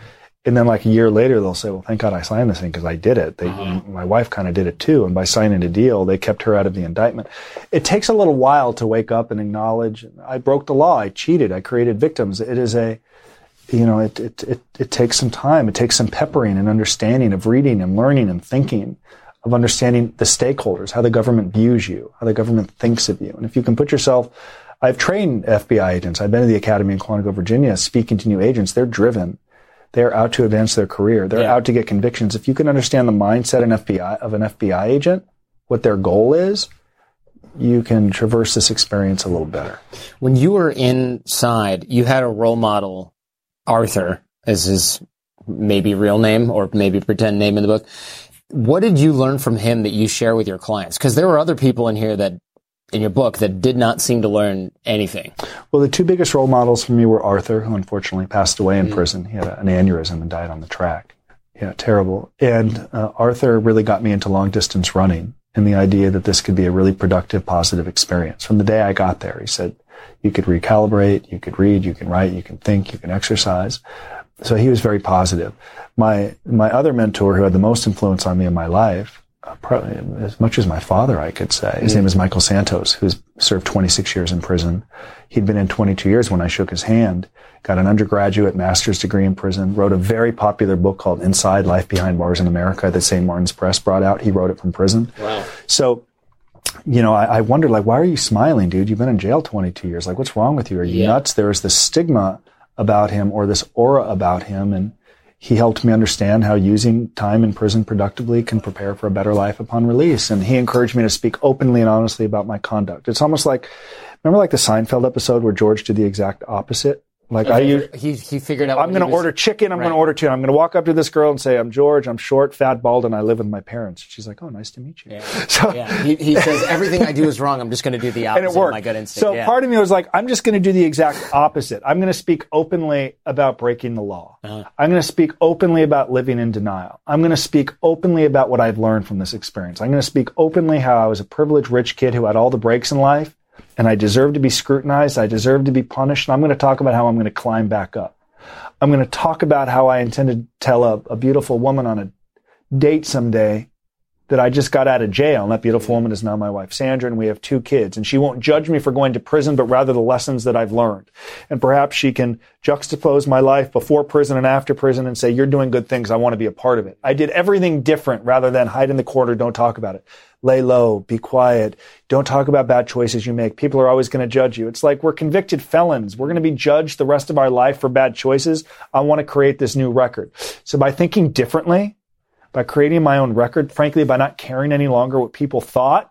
And then like a year later, they'll say, well, thank God I signed this thing because I did it. They, uh-huh. My wife kind of did it too. And by signing a deal, they kept her out of the indictment. It takes a little while to wake up and acknowledge, I broke the law. I cheated. I created victims. It is a, you know, it, it, it, it takes some time. It takes some peppering and understanding of reading and learning and thinking, of understanding the stakeholders, how the government views you, how the government thinks of you. And if you can put yourself, I've trained F B I agents. I've been to the academy in Quantico, Virginia, speaking to new agents. They're driven. They're out to advance their career. They're yeah. out to get convictions. If you can understand the mindset an F B I, of an F B I agent, what their goal is, you can traverse this experience a little better. When you were inside, you had a role model, Arthur, as his maybe real name or maybe pretend name in the book. What did you learn from him that you share with your clients? Because there were other people in here that, in your book, that did not seem to learn anything. Well, the two biggest role models for me were Arthur, who unfortunately passed away in mm. prison. He had an aneurysm and died on the track. Yeah, terrible. And uh, Arthur really got me into long-distance running and the idea that this could be a really productive, positive experience. From the day I got there, he said, you could recalibrate, you could read, you can write, you can think, you can exercise. So he was very positive. My my other mentor, who had the most influence on me in my life, Uh, probably as much as my father, I could say. His mm. name is Michael Santos, who's served twenty-six years in prison. He'd been in twenty-two years when I shook his hand, got an undergraduate master's degree in prison, wrote a very popular book called Inside: Life Behind Bars in America that Saint Martin's Press brought out. He wrote it from prison. Wow. So, you know, I, I wondered, like, why are you smiling, dude? You've been in jail twenty-two years. Like, what's wrong with you? Are you yeah. nuts? There was this stigma about him or this aura about him, and he helped me understand how using time in prison productively can prepare for a better life upon release. And he encouraged me to speak openly and honestly about my conduct. It's almost like, remember like the Seinfeld episode where George did the exact opposite? Like I use, he he figured out. I'm going to order chicken. I'm right. going to order two. I'm going to walk up to this girl and say, "I'm George. I'm short, fat, bald, and I live with my parents." She's like, "Oh, nice to meet you." Yeah. So yeah. He, he says everything I do is wrong. I'm just going to do the opposite. And it worked. Of my gut instinct. So yeah. part of me was like, I'm just going to do the exact opposite. I'm going to speak openly about breaking the law. Uh-huh. I'm going to speak openly about living in denial. I'm going to speak openly about what I've learned from this experience. I'm going to speak openly how I was a privileged rich kid who had all the breaks in life. And I deserve to be scrutinized. I deserve to be punished. And I'm going to talk about how I'm going to climb back up. I'm going to talk about how I intend to tell a, a beautiful woman on a date someday that I just got out of jail. And that beautiful woman is now my wife, Sandra, and we have two kids. And she won't judge me for going to prison, but rather the lessons that I've learned. And perhaps she can juxtapose my life before prison and after prison and say, you're doing good things. I want to be a part of it. I did everything different rather than hide in the corner, don't talk about it. Lay low, be quiet. Don't talk about bad choices you make. People are always going to judge you. It's like we're convicted felons. We're going to be judged the rest of our life for bad choices. I want to create this new record. So by thinking differently, by creating my own record, frankly, by not caring any longer what people thought,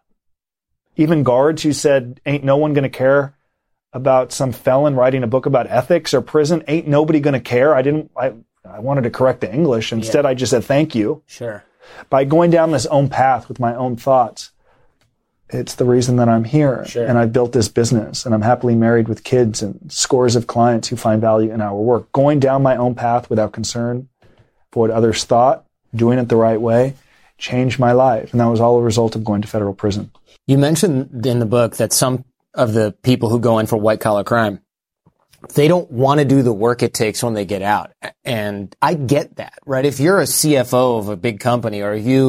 even guards who said, ain't no one going to care about some felon writing a book about ethics or prison, ain't nobody going to care. I didn't, I, I wanted to correct the English. Instead, yeah. I just said, thank you. Sure. By going down this own path with my own thoughts, it's the reason that I'm here. Sure. And I've built this business and I'm happily married with kids and scores of clients who find value in our work. Going down my own path without concern for what others thought, doing it the right way, changed my life. And that was all a result of going to federal prison. You mentioned in the book that some of the people who go in for white collar crime, they don't want to do the work it takes when they get out. And I get that, right? If you're a C F O of a big company or you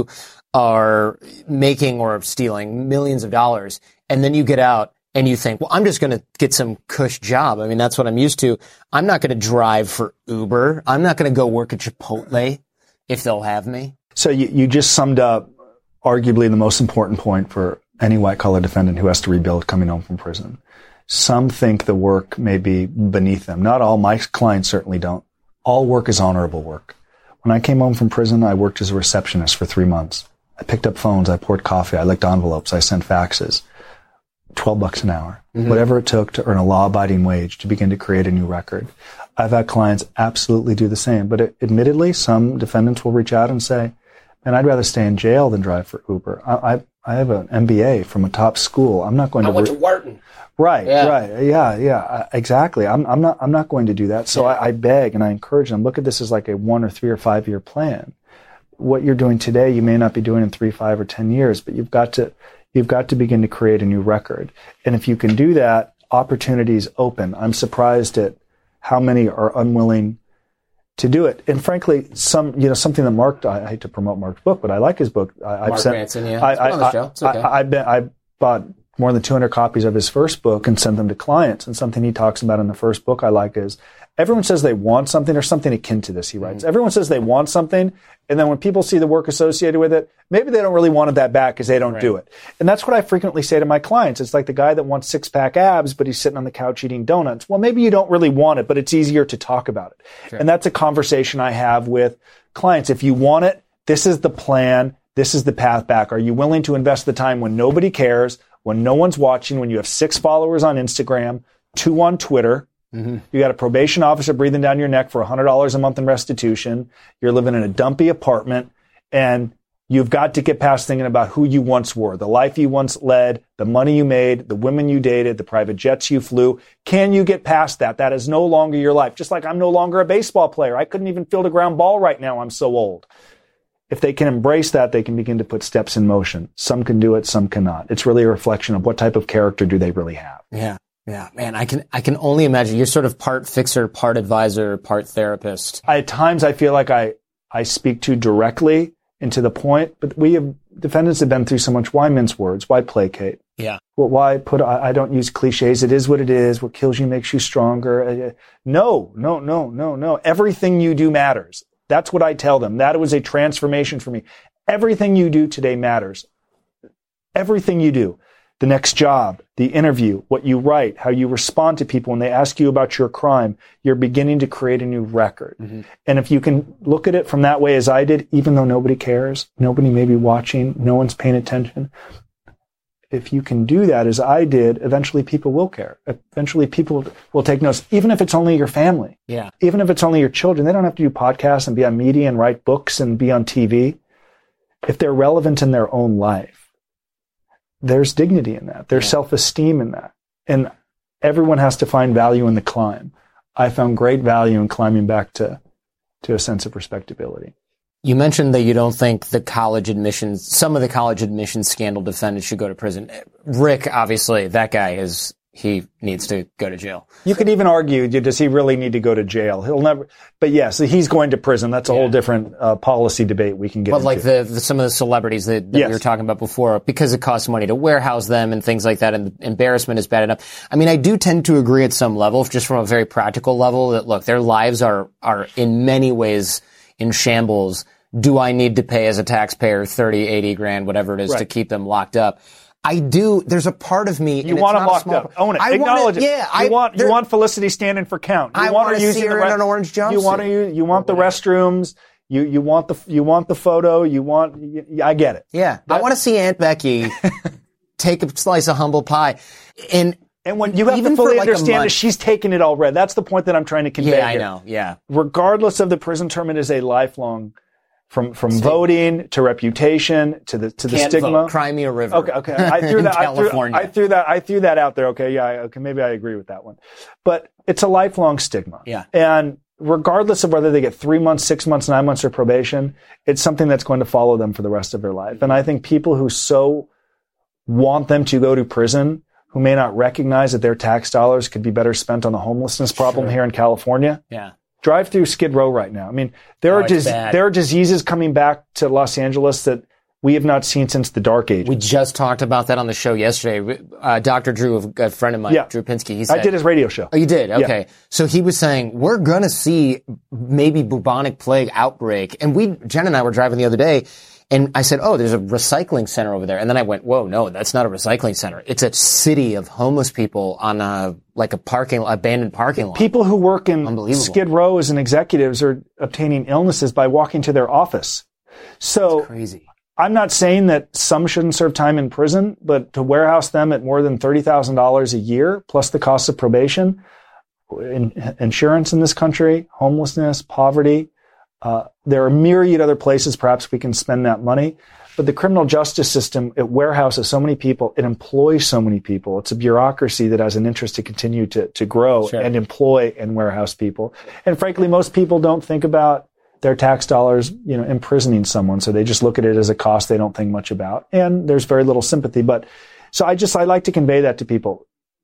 are making or stealing millions of dollars and then you get out and you think, well, I'm just going to get some cush job. I mean, that's what I'm used to. I'm not going to drive for Uber. I'm not going to go work at Chipotle if they'll have me. So you, you just summed up arguably the most important point for any white collar defendant who has to rebuild coming home from prison. Some think the work may be beneath them. Not all. My clients certainly don't. All work is honorable work. When I came home from prison, I worked as a receptionist for three months. I picked up phones. I poured coffee. I licked envelopes. I sent faxes. twelve bucks an hour. Mm-hmm. Whatever it took to earn a law-abiding wage to begin to create a new record. I've had clients absolutely do the same. But it, admittedly, some defendants will reach out and say, man, I'd rather stay in jail than drive for Uber. I, I, I have an M B A from a top school. I'm not going I to... I went re- to Wharton. Right, yeah. right. Yeah, yeah, exactly. I'm, I'm not, I'm not going to do that. So yeah. I, I beg and I encourage them, look at this as like a one or three or five year plan. What you're doing today, you may not be doing in three, five or ten years, but you've got to, you've got to begin to create a new record. And if you can do that, opportunities open. I'm surprised at how many are unwilling to do it. And frankly, some, you know, something that Mark, I, I hate to promote Mark's book, but I like his book. I, I've Mark sent, Manson, yeah. I, It's been on the show. It's okay. I, I've been, I bought more than two hundred copies of his first book and sent them to clients. And something he talks about in the first book I like is, everyone says they want something or something akin to this, he writes. Mm-hmm. Everyone says they want something, and then when people see the work associated with it, maybe they don't really want it that bad because they don't right. do it. And that's what I frequently say to my clients. It's like the guy that wants six-pack abs, but he's sitting on the couch eating donuts. Well, maybe you don't really want it, but it's easier to talk about it. Sure. And that's a conversation I have with clients. If you want it, this is the plan. This is the path back. Are you willing to invest the time when nobody cares, when no one's watching, when you have six followers on Instagram, two on Twitter? Mm-hmm. You got a probation officer breathing down your neck for one hundred dollars a month in restitution. You're living in a dumpy apartment, and you've got to get past thinking about who you once were, the life you once led, the money you made, the women you dated, the private jets you flew. Can you get past that? That is no longer your life. Just like I'm no longer a baseball player. I couldn't even field a ground ball right now. I'm so old. If they can embrace that, they can begin to put steps in motion. Some can do it, some cannot. It's really a reflection of what type of character do they really have. Yeah. Yeah, man, I can I can only imagine. You're sort of part fixer, part advisor, part therapist. I, at times, I feel like I, I speak too directly and to the point, but we have, defendants have been through so much. Why mince words? Why placate? Yeah. Well, why put, I, I don't use cliches. It is what it is. What kills you makes you stronger. No, no, no, no, no. Everything you do matters. That's what I tell them. That was a transformation for me. Everything you do today matters. Everything you do. The next job, the interview, what you write, how you respond to people when they ask you about your crime, you're beginning to create a new record. Mm-hmm. And if you can look at it from that way as I did, even though nobody cares, nobody may be watching, no one's paying attention, if you can do that as I did, eventually people will care. Eventually people will take notice, even if it's only your family. Yeah. Even if it's only your children. They don't have to do podcasts and be on media and write books and be on T V. If they're relevant in their own life, there's dignity in that. There's yeah. self-esteem in that. And everyone has to find value in the climb. I found great value in climbing back to, to a sense of respectability. You mentioned that you don't think the college admissions, some of the college admissions scandal defendants should go to prison. Rick, obviously, that guy is, he needs to go to jail. You could even argue, does he really need to go to jail? He'll never, but yes, he's going to prison. That's a yeah. whole different uh, policy debate we can get but into. But like the, the, some of the celebrities that, that yes. we were talking about before, because it costs money to warehouse them and things like that, and the embarrassment is bad enough. I mean, I do tend to agree at some level, just from a very practical level, that look, their lives are, are in many ways in shambles. Do I need to pay as a taxpayer thirty, eighty grand, whatever it is, right. to keep them locked up? I do. There's a part of me. You want them locked up. Own it. I Acknowledge it, it. Yeah. You I, want you want Felicity standing for count. You I want, want to see her in an orange jumpsuit. You want to. You want the restrooms. You you want the you want the photo. You want. You, I get it. Yeah. That, I want to see Aunt Becky take a slice of humble pie, and and when you have to fully like understand that she's taken it already. That's the point that I'm trying to convey. Yeah, I here. know. Yeah. Regardless of the prison term, it is a lifelong. From from State. voting to reputation to the to the Can't stigma. Vote. Cry me a river. Okay, okay. I threw that. I threw, I threw that. I threw that out there. Okay, yeah. Okay, maybe I agree with that one. But it's a lifelong stigma. Yeah. And regardless of whether they get three months, six months, nine months of probation, it's something that's going to follow them for the rest of their life. And I think people who so want them to go to prison, who may not recognize that their tax dollars could be better spent on the homelessness problem sure. here in California. Yeah. Drive through Skid Row right now. I mean, there oh, are dis- there are diseases coming back to Los Angeles that we have not seen since the Dark Ages. We just talked about that on the show yesterday. Uh, Doctor Drew, a friend of mine, yeah. Drew Pinsky, he said... I did his radio show. Oh, you did? Okay. Yeah. So he was saying, we're going to see maybe bubonic plague outbreak. And we, Jen and I were driving the other day, and I said, oh, there's a recycling center over there. And then I went, whoa, no, that's not a recycling center. It's a city of homeless people on a, like a parking, abandoned parking lot. People who work in Skid Row as an executives are obtaining illnesses by walking to their office. So that's crazy. I'm not saying that some shouldn't serve time in prison, but to warehouse them at more than thirty thousand dollars a year, plus the cost of probation, in, insurance in this country, homelessness, poverty, Uh, there are myriad other places perhaps we can spend that money. But the criminal justice system, it warehouses so many people. It employs so many people. It's a bureaucracy that has an interest to continue to, to grow sure. and employ and warehouse people. And frankly, most people don't think about their tax dollars, you know, imprisoning someone. So they just look at it as a cost they don't think much about. And there's very little sympathy. But so I just, I like to convey that to people.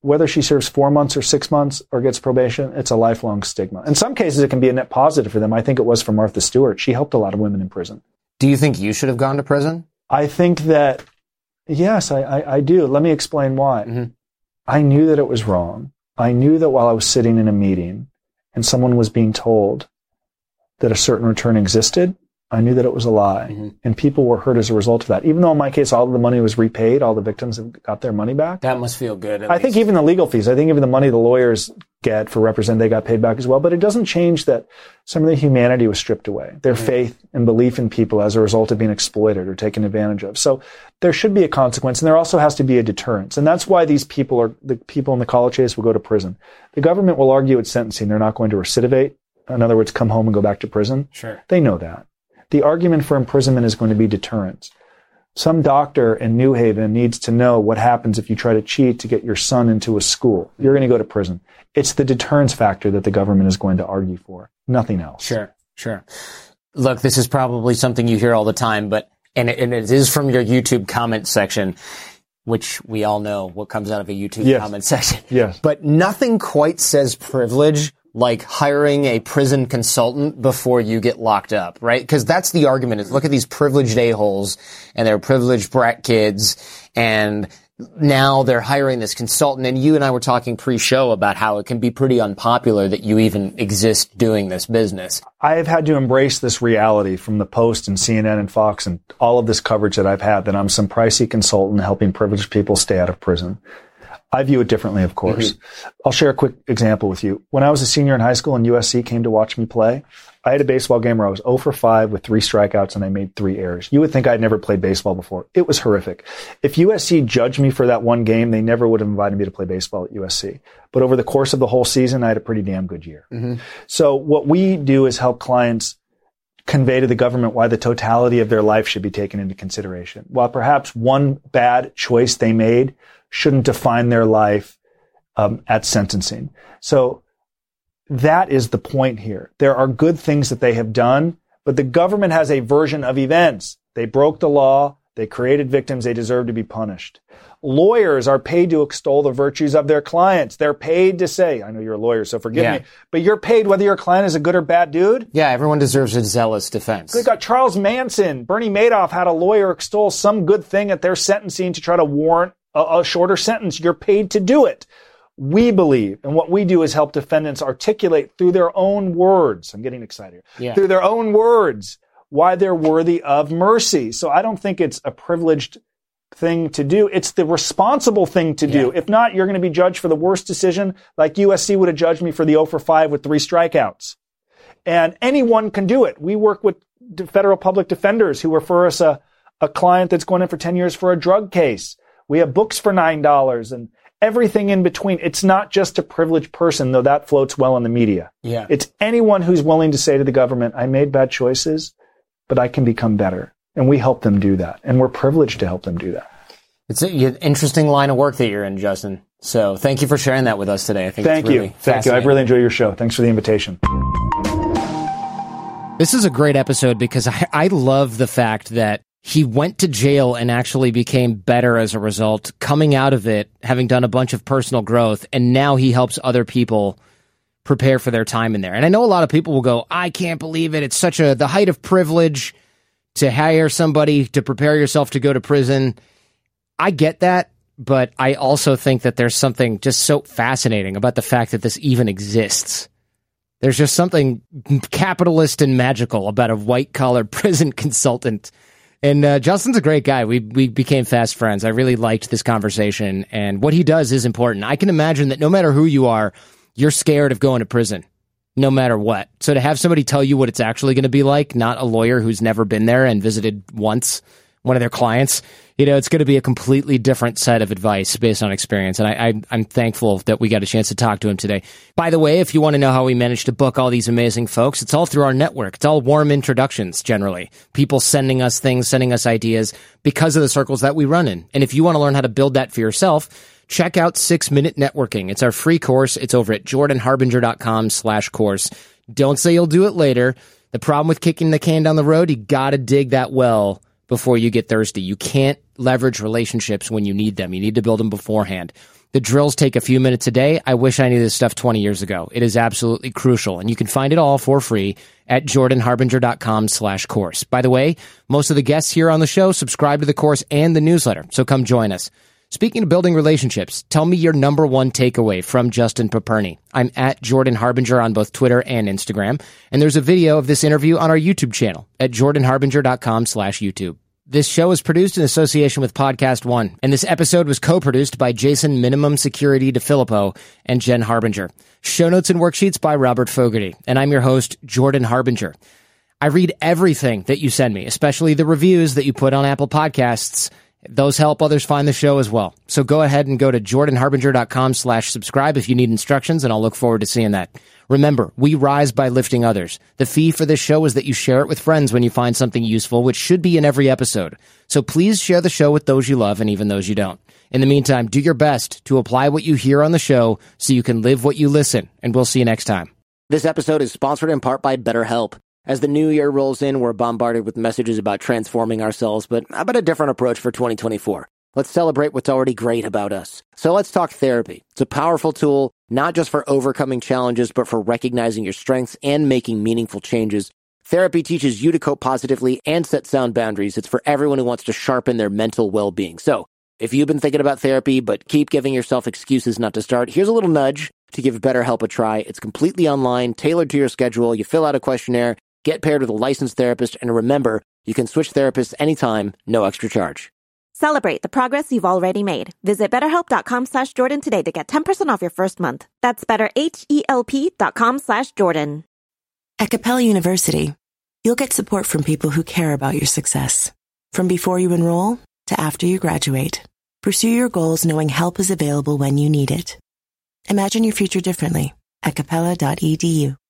whether she serves four months or six months or gets probation, it's a lifelong stigma. In some cases, it can be a net positive for them. I think it was for Martha Stewart. She helped a lot of women in prison. Do you think you should have gone to prison? I think that, yes, I, I, I do. Let me explain why. Mm-hmm. I knew that it was wrong. I knew that while I was sitting in a meeting and someone was being told that a certain return existed, I knew that it was a lie. Mm-hmm. And people were hurt as a result of that. Even though in my case, all of the money was repaid, all the victims have got their money back. That must feel good. I least. think even the legal fees, I think even the money the lawyers get for represent, they got paid back as well. But it doesn't change that some of the humanity was stripped away. Their mm-hmm. faith and belief in people as a result of being exploited or taken advantage of. So there should be a consequence, and there also has to be a deterrence. And that's why these people are, the people in the college case will go to prison. The government will argue at sentencing they're not going to recidivate. In other words, come home and go back to prison. Sure. They know that. The argument for imprisonment is going to be deterrence. Some doctor in New Haven needs to know what happens if you try to cheat to get your son into a school. You're going to go to prison. It's the deterrence factor that the government is going to argue for, nothing else. Sure, sure. Look, this is probably something you hear all the time, but and it, and it is from your YouTube comment section, which we all know what comes out of a YouTube yes. comment section. Yes. But nothing quite says privilege like hiring a prison consultant before you get locked up, right? Because that's the argument is look at these privileged a-holes and they're privileged brat kids and now they're hiring this consultant. And you and I were talking pre-show about how it can be pretty unpopular that you even exist doing this business. I have had to embrace this reality from the Post and C N N and Fox and all of this coverage that I've had that I'm some pricey consultant helping privileged people stay out of prison. I view it differently, of course. Mm-hmm. I'll share a quick example with you. When I was a senior in high school and U S C came to watch me play, I had a baseball game where I was zero for five with three strikeouts and I made three errors. You would think I'd never played baseball before. It was horrific. If U S C judged me for that one game, they never would have invited me to play baseball at U S C. But over the course of the whole season, I had a pretty damn good year. Mm-hmm. So what we do is help clients convey to the government why the totality of their life should be taken into consideration. While perhaps one bad choice they made shouldn't define their life um, at sentencing. So that is the point here. There are good things that they have done, but the government has a version of events. They broke the law. They created victims. They deserve to be punished. Lawyers are paid to extol the virtues of their clients. They're paid to say, I know you're a lawyer, so forgive yeah. me, but you're paid whether your client is a good or bad dude. Yeah, everyone deserves a zealous defense. They got Charles Manson, Bernie Madoff had a lawyer extol some good thing at their sentencing to try to warrant a, a shorter sentence. You're paid to do it. We believe, and what we do is help defendants articulate through their own words. I'm getting excited here. Yeah. Through their own words, why they're worthy of mercy. So I don't think it's a privileged thing to do. It's the responsible thing to do. Yeah. If not, you're going to be judged for the worst decision, like U S C would have judged me for the zero for five with three strikeouts. And anyone can do it. We work with federal public defenders who refer us a, a client that's going in for ten years for a drug case. We have books for nine dollars and everything in between. It's not just a privileged person, though that floats well in the media. Yeah. It's anyone who's willing to say to the government, I made bad choices, but I can become better. And we help them do that. And we're privileged to help them do that. It's an interesting line of work that you're in, Justin. So thank you for sharing that with us today. I think Thank it's really you. Thank you. I've really enjoyed your show. Thanks for the invitation. This is a great episode because I, I love the fact that he went to jail and actually became better as a result, coming out of it, having done a bunch of personal growth, and now he helps other people prepare for their time in there. And I know a lot of people will go, I can't believe it. It's such a the height of privilege to hire somebody to prepare yourself to go to prison. I get that, but I also think that there's something just so fascinating about the fact that this even exists. There's just something capitalist and magical about a white-collar prison consultant. And uh, Justin's a great guy. We we became fast friends. I really liked this conversation, and what he does is important. I can imagine that no matter who you are, you're scared of going to prison, no matter what. So to have somebody tell you what it's actually going to be like, not a lawyer who's never been there and visited once one of their clients, you know, it's going to be a completely different set of advice based on experience. And I, I, I'm thankful that we got a chance to talk to him today. By the way, if you want to know how we managed to book all these amazing folks, it's all through our network. It's all warm introductions, generally. People sending us things, sending us ideas because of the circles that we run in. And if you want to learn how to build that for yourself, check out Six Minute Networking. It's our free course. It's over at jordanharbinger.com slash course. Don't say you'll do it later. The problem with kicking the can down the road, you got to dig that well before you get thirsty. You can't leverage relationships when you need them. You need to build them beforehand. The drills take a few minutes a day. I wish I knew this stuff twenty years ago. It is absolutely crucial, and you can find it all for free at jordanharbinger.com slash course. By the way, most of the guests here on the show subscribe to the course and the newsletter, so come join us. Speaking of building relationships, tell me your number one takeaway from Justin Paperny. I'm at Jordan Harbinger on both Twitter and Instagram, and there's a video of this interview on our YouTube channel at jordanharbinger.com slash YouTube. This show is produced in association with Podcast One, and this episode was co-produced by Jason Minimum Security DeFilippo and Jen Harbinger. Show notes and worksheets by Robert Fogarty, and I'm your host, Jordan Harbinger. I read everything that you send me, especially the reviews that you put on Apple Podcasts. Those help others find the show as well. So go ahead and go to jordanharbinger.com slash subscribe if you need instructions, and I'll look forward to seeing that. Remember, we rise by lifting others. The fee for this show is that you share it with friends when you find something useful, which should be in every episode. So please share the show with those you love and even those you don't. In the meantime, do your best to apply what you hear on the show so you can live what you listen, and we'll see you next time. This episode is sponsored in part by BetterHelp. As the new year rolls in, we're bombarded with messages about transforming ourselves, but how about a different approach for twenty twenty-four? Let's celebrate what's already great about us. So let's talk therapy. It's a powerful tool, not just for overcoming challenges, but for recognizing your strengths and making meaningful changes. Therapy teaches you to cope positively and set sound boundaries. It's for everyone who wants to sharpen their mental well-being. So if you've been thinking about therapy, but keep giving yourself excuses not to start, here's a little nudge to give BetterHelp a try. It's completely online, tailored to your schedule. You fill out a questionnaire, get paired with a licensed therapist, and remember, you can switch therapists anytime, no extra charge. Celebrate the progress you've already made. Visit betterhelp.com slash Jordan today to get ten percent off your first month. That's betterhelp.com slash Jordan. At Capella University, you'll get support from people who care about your success. From before you enroll to after you graduate, pursue your goals knowing help is available when you need it. Imagine your future differently at capella dot e d u.